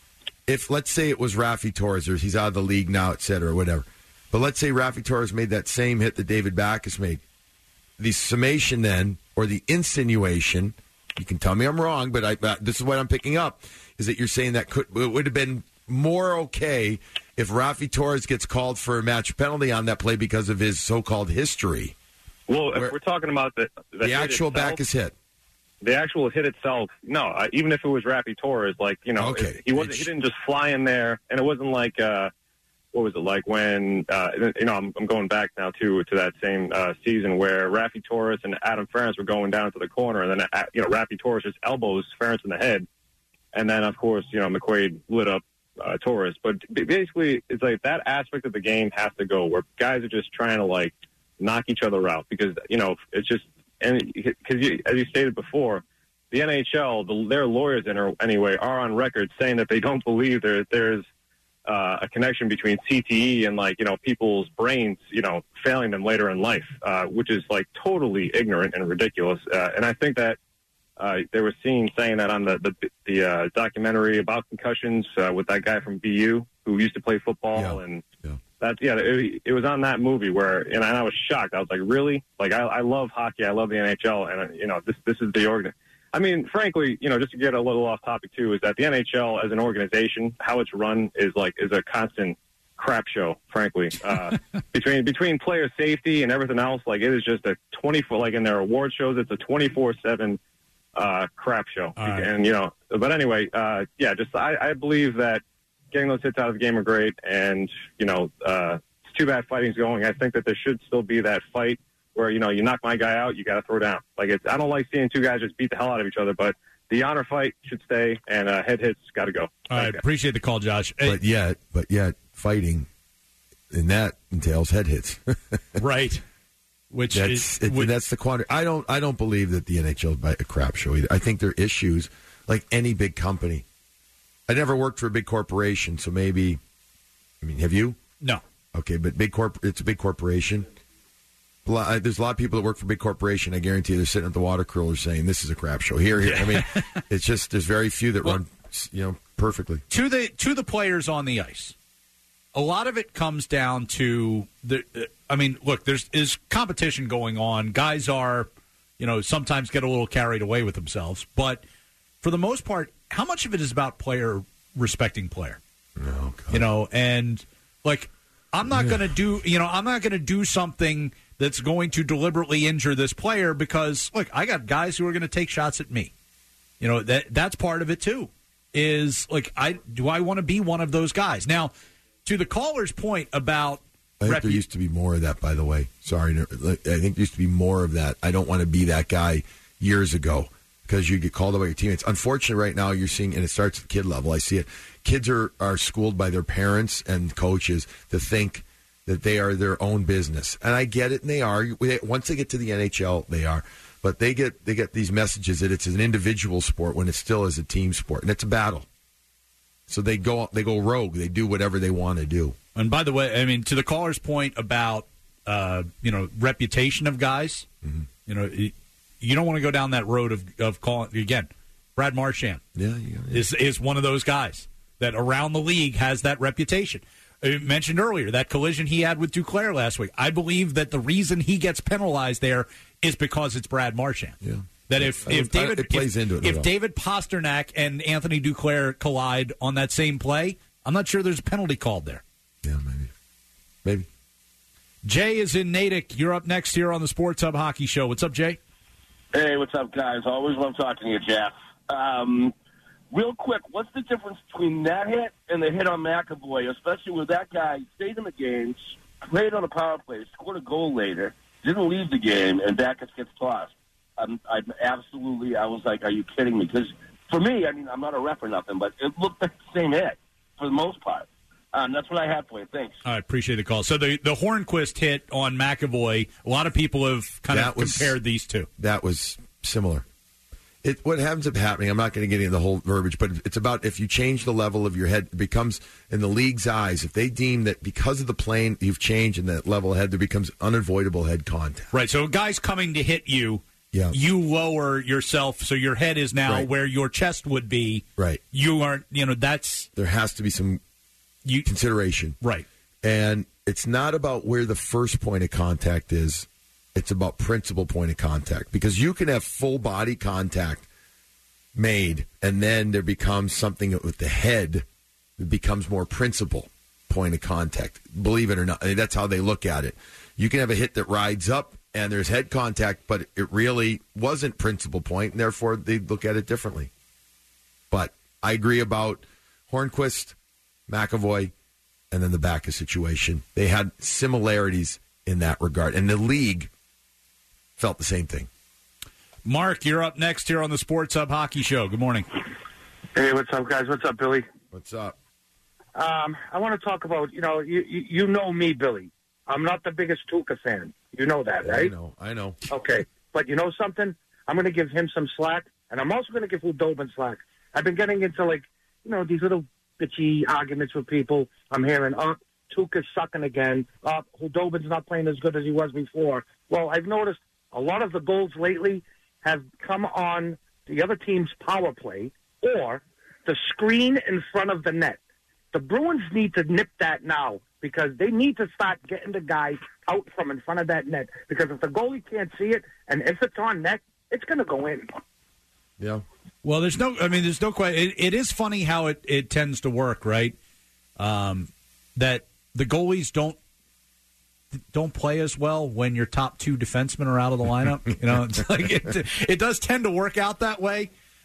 if let's say it was Raffi Torres, or he's out of the league now, et cetera, whatever. But let's say Raffi Torres made that same hit that David Backes made. The summation then, or the insinuation, you can tell me I'm wrong, but this is what I'm picking up, is that you're saying that it would have been more okay if Raffi Torres gets called for a match penalty on that play because of his so-called history.
Well, if we're talking about the
actual Backes hit.
The actual hit itself, no. Even if it was Raffi Torres,
okay.
He didn't just fly in there, and it wasn't like what was it like when I'm going back now to that same season where Raffi Torres and Adam Ferentz were going down to the corner, and then Raffi Torres just elbows Ferentz in the head, and then of course McQuaid lit up Torres. But basically, it's like that aspect of the game has to go where guys are just trying to knock each other out because it's just. And because, as you stated before, the NHL, their lawyers anyway, are on record saying that they don't believe there's a connection between CTE and people's brains, failing them later in life, which is totally ignorant and ridiculous. And I think that they were saying that on the documentary about concussions with that guy from BU who used to play football and. It was on that movie and I was shocked. I was like, really? I love hockey. I love the NHL, and this is the organ. I mean, frankly, just to get a little off topic too, is that the NHL as an organization, how it's run is a constant crap show. Frankly, between player safety and everything else, it is just a 24. In their award shows, it's a 24/7 crap show.
Right.
And but anyway, I believe that. Getting those hits out of the game are great, and, it's too bad fighting's going. I think that there should still be that fight where, you knock my guy out, you got to throw down. I don't like seeing two guys just beat the hell out of each other, but the honor fight should stay, and head hits got to go.
All right, appreciate the call, Josh.
But yet, fighting, and that entails head hits.
Right. That's
the quandary. I don't believe that the NHL is a crap show either. I think there are issues like any big company. I never worked for a big corporation, so maybe. I mean, have you?
No.
Okay, but it's a big corporation. There's a lot of people that work for a big corporation. I guarantee they're sitting at the water cooler saying, "This is a crap show." Here. I mean, it's just there's very few that run, perfectly.
To the players on the ice, a lot of it comes down to look, there's competition going on. Guys are, sometimes get a little carried away with themselves, but for the most part. How much of it is about player respecting player?
Oh, God.
And I'm not going to do something that's going to deliberately injure this player because look, I got guys who are going to take shots at me. That's part of it too. Is I want to be one of those guys. Now, to the caller's point about
I think there used to be more of that, by the way. Sorry. I think there used to be more of that. I don't want to be that guy years ago. Because you get called out by your teammates. Unfortunately, right now you're seeing, and it starts at the kid level. I see it. Kids are schooled by their parents and coaches to think that they are their own business, and I get it, and they are. Once they get to the NHL, they are. But they get these messages that it's an individual sport when it still is a team sport, and it's a battle. So they go rogue. They do whatever they want to do.
And by the way, I mean to the caller's point about reputation of guys, You don't want to go down that road of calling again. Brad Marchand is one of those guys that around the league has that reputation. I mentioned earlier that collision he had with Duclair last week. I believe that the reason he gets penalized there is because it's Brad Marchand.
Yeah.
That if David Pasternak and Anthony Duclair collide on that same play, I'm not sure there's a penalty called there.
Yeah, maybe.
Jay is in Natick. You're up next here on the Sports Hub Hockey Show. What's up, Jay?
Hey, what's up, guys? Always love talking to you, Jeff. Real quick, what's the difference between that hit and the hit on McAvoy, especially with that guy stayed in the game, played on a power play, scored a goal later, didn't leave the game, and Backes gets tossed? I was like, are you kidding me? Because for me, I mean, I'm not a ref or nothing, but it looked like the same hit for the most part. That's what I have for you. Thanks.
I appreciate the call. So the Hornquist hit on McAvoy, a lot of people have compared these two.
That was similar. What happens up happening, I'm not going to get into the whole verbiage, but it's about if you change the level of your head, it becomes, in the league's eyes, if they deem that because of the plane you've changed in that level of head, there becomes unavoidable head contact.
Right, so a guy's coming to hit you, you lower yourself so your head is now where your chest would be.
Right.
You aren't, there
has to be some consideration.
Right.
And it's not about where the first point of contact is. It's about principal point of contact, because you can have full body contact made, and then there becomes something with the head that becomes more principal point of contact. Believe it or not, that's how they look at it. You can have a hit that rides up and there's head contact, but it really wasn't principal point, and therefore they look at it differently. But I agree about Hornquist, McAvoy, and then the Backes situation. They had similarities in that regard, and the league felt the same thing.
Mark, you're up next here on the Sports Hub Hockey Show. Good morning.
Hey, what's up, guys? What's up, Billy?
What's up?
I want to talk about, you know me, Billy. I'm not the biggest Tuukka fan. You know that, right?
I know.
Okay. But you know something? I'm going to give him some slack, and I'm also going to give Hudobin slack. I've been getting into, these little bitchy arguments with people. I'm hearing, Tuukka's sucking again. Hudobin's not playing as good as he was before. Well, I've noticed a lot of the goals lately have come on the other team's power play or the screen in front of the net. The Bruins need to nip that now, because they need to start getting the guys out from in front of that net. Because if the goalie can't see it, and if it's on net, it's going to go in.
Yeah.
Well, there's no question. It is funny how it tends to work, right? That the goalies don't play as well when your top two defensemen are out of the lineup. It's like it does tend to work out that way.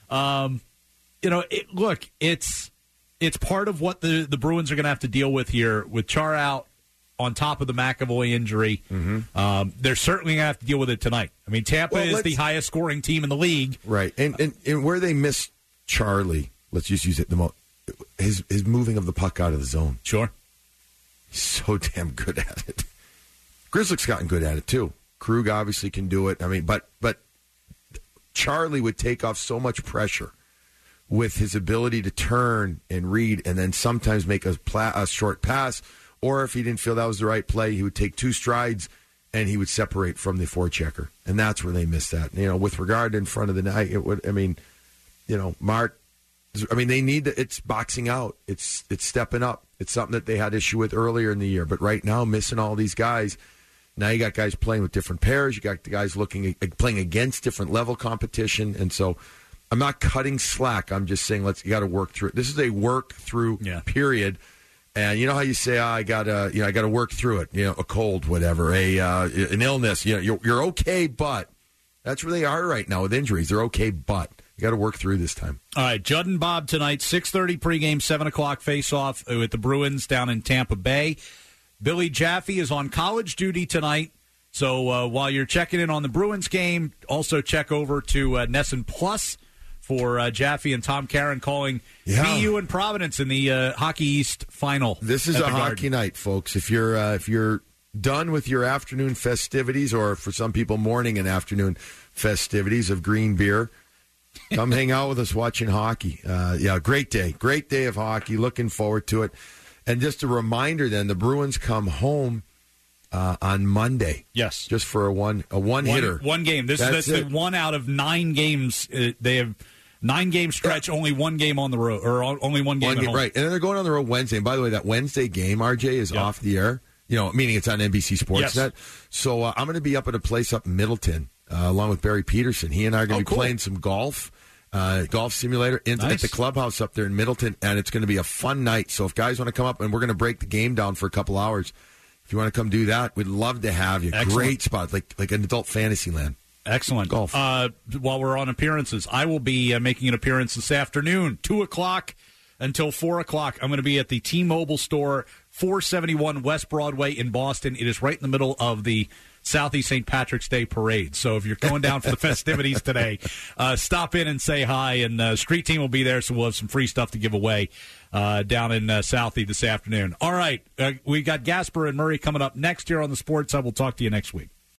It's part of what the Bruins are going to have to deal with here with Char out on top of the McAvoy injury.
Mm-hmm.
They're certainly going to have to deal with it tonight. I mean, Tampa is the highest scoring team in the league.
Right. And where they miss Charlie, let's just use it the most, his moving of the puck out of the zone.
Sure.
He's so damn good at it. Grzelcyk's gotten good at it, too. Krug obviously can do it. I mean, but Charlie would take off so much pressure with his ability to turn and read and then sometimes make a short pass, or if he didn't feel that was the right play, he would take two strides and he would separate from the forechecker. And that's where they missed that. With regard to in front of the net, Mark, they need to, it's boxing out. It's stepping up. It's something that they had issue with earlier in the year. But right now, missing all these guys, now you got guys playing with different pairs. You got the guys playing against different level competition. And so I'm not cutting slack. I'm just saying you got to work through it. This is a work through period. And you know how you say, I got to work through it. A cold, whatever, an illness. You're okay, but that's where they are right now with injuries. They're okay, but you got to work through this time.
All right, Judd and Bob tonight, 6:30 pregame, 7 o'clock face-off with the Bruins down in Tampa Bay. Billy Jaffe is on college duty tonight, so while you're checking in on the Bruins game, also check over to Nesson Plus for Jaffe and Tom Caron calling BU and Providence in the Hockey East final.
This is a hockey night, folks. If you're done with your afternoon festivities, or for some people morning and afternoon festivities of green beer, come hang out with us watching hockey. Great day of hockey. Looking forward to it. And just a reminder, then the Bruins come home on Monday.
Yes,
just for a one hitter,
one game. That's the one out of 9 games. They have 9-game stretch, only one game on the road, or only one game at home.
Right, and then they're going on the road Wednesday. And by the way, that Wednesday game, RJ, is off the air. Meaning it's on NBC Sportsnet. Yes. So I'm going to be up at a place up in Middleton, along with Barry Peterson. He and I are going to be playing some golf simulator at the clubhouse up there in Middleton, and it's going to be a fun night. So if guys want to come up, and we're going to break the game down for a couple hours. If you want to come do that, we'd love to have you. Excellent. Great spot, like an adult fantasy land.
Excellent.
Golf.
While we're on appearances, I will be making an appearance this afternoon, 2 o'clock until 4 o'clock. I'm going to be at the T-Mobile store, 471 West Broadway in Boston. It is right in the middle of the Southeast St. Patrick's Day Parade. So if you're going down for the festivities today, stop in and say hi. And Street Team will be there, so we'll have some free stuff to give away down in Southie this afternoon. All right, we got Gasper and Murray coming up next here on the Sports Hub. We'll talk to you next week.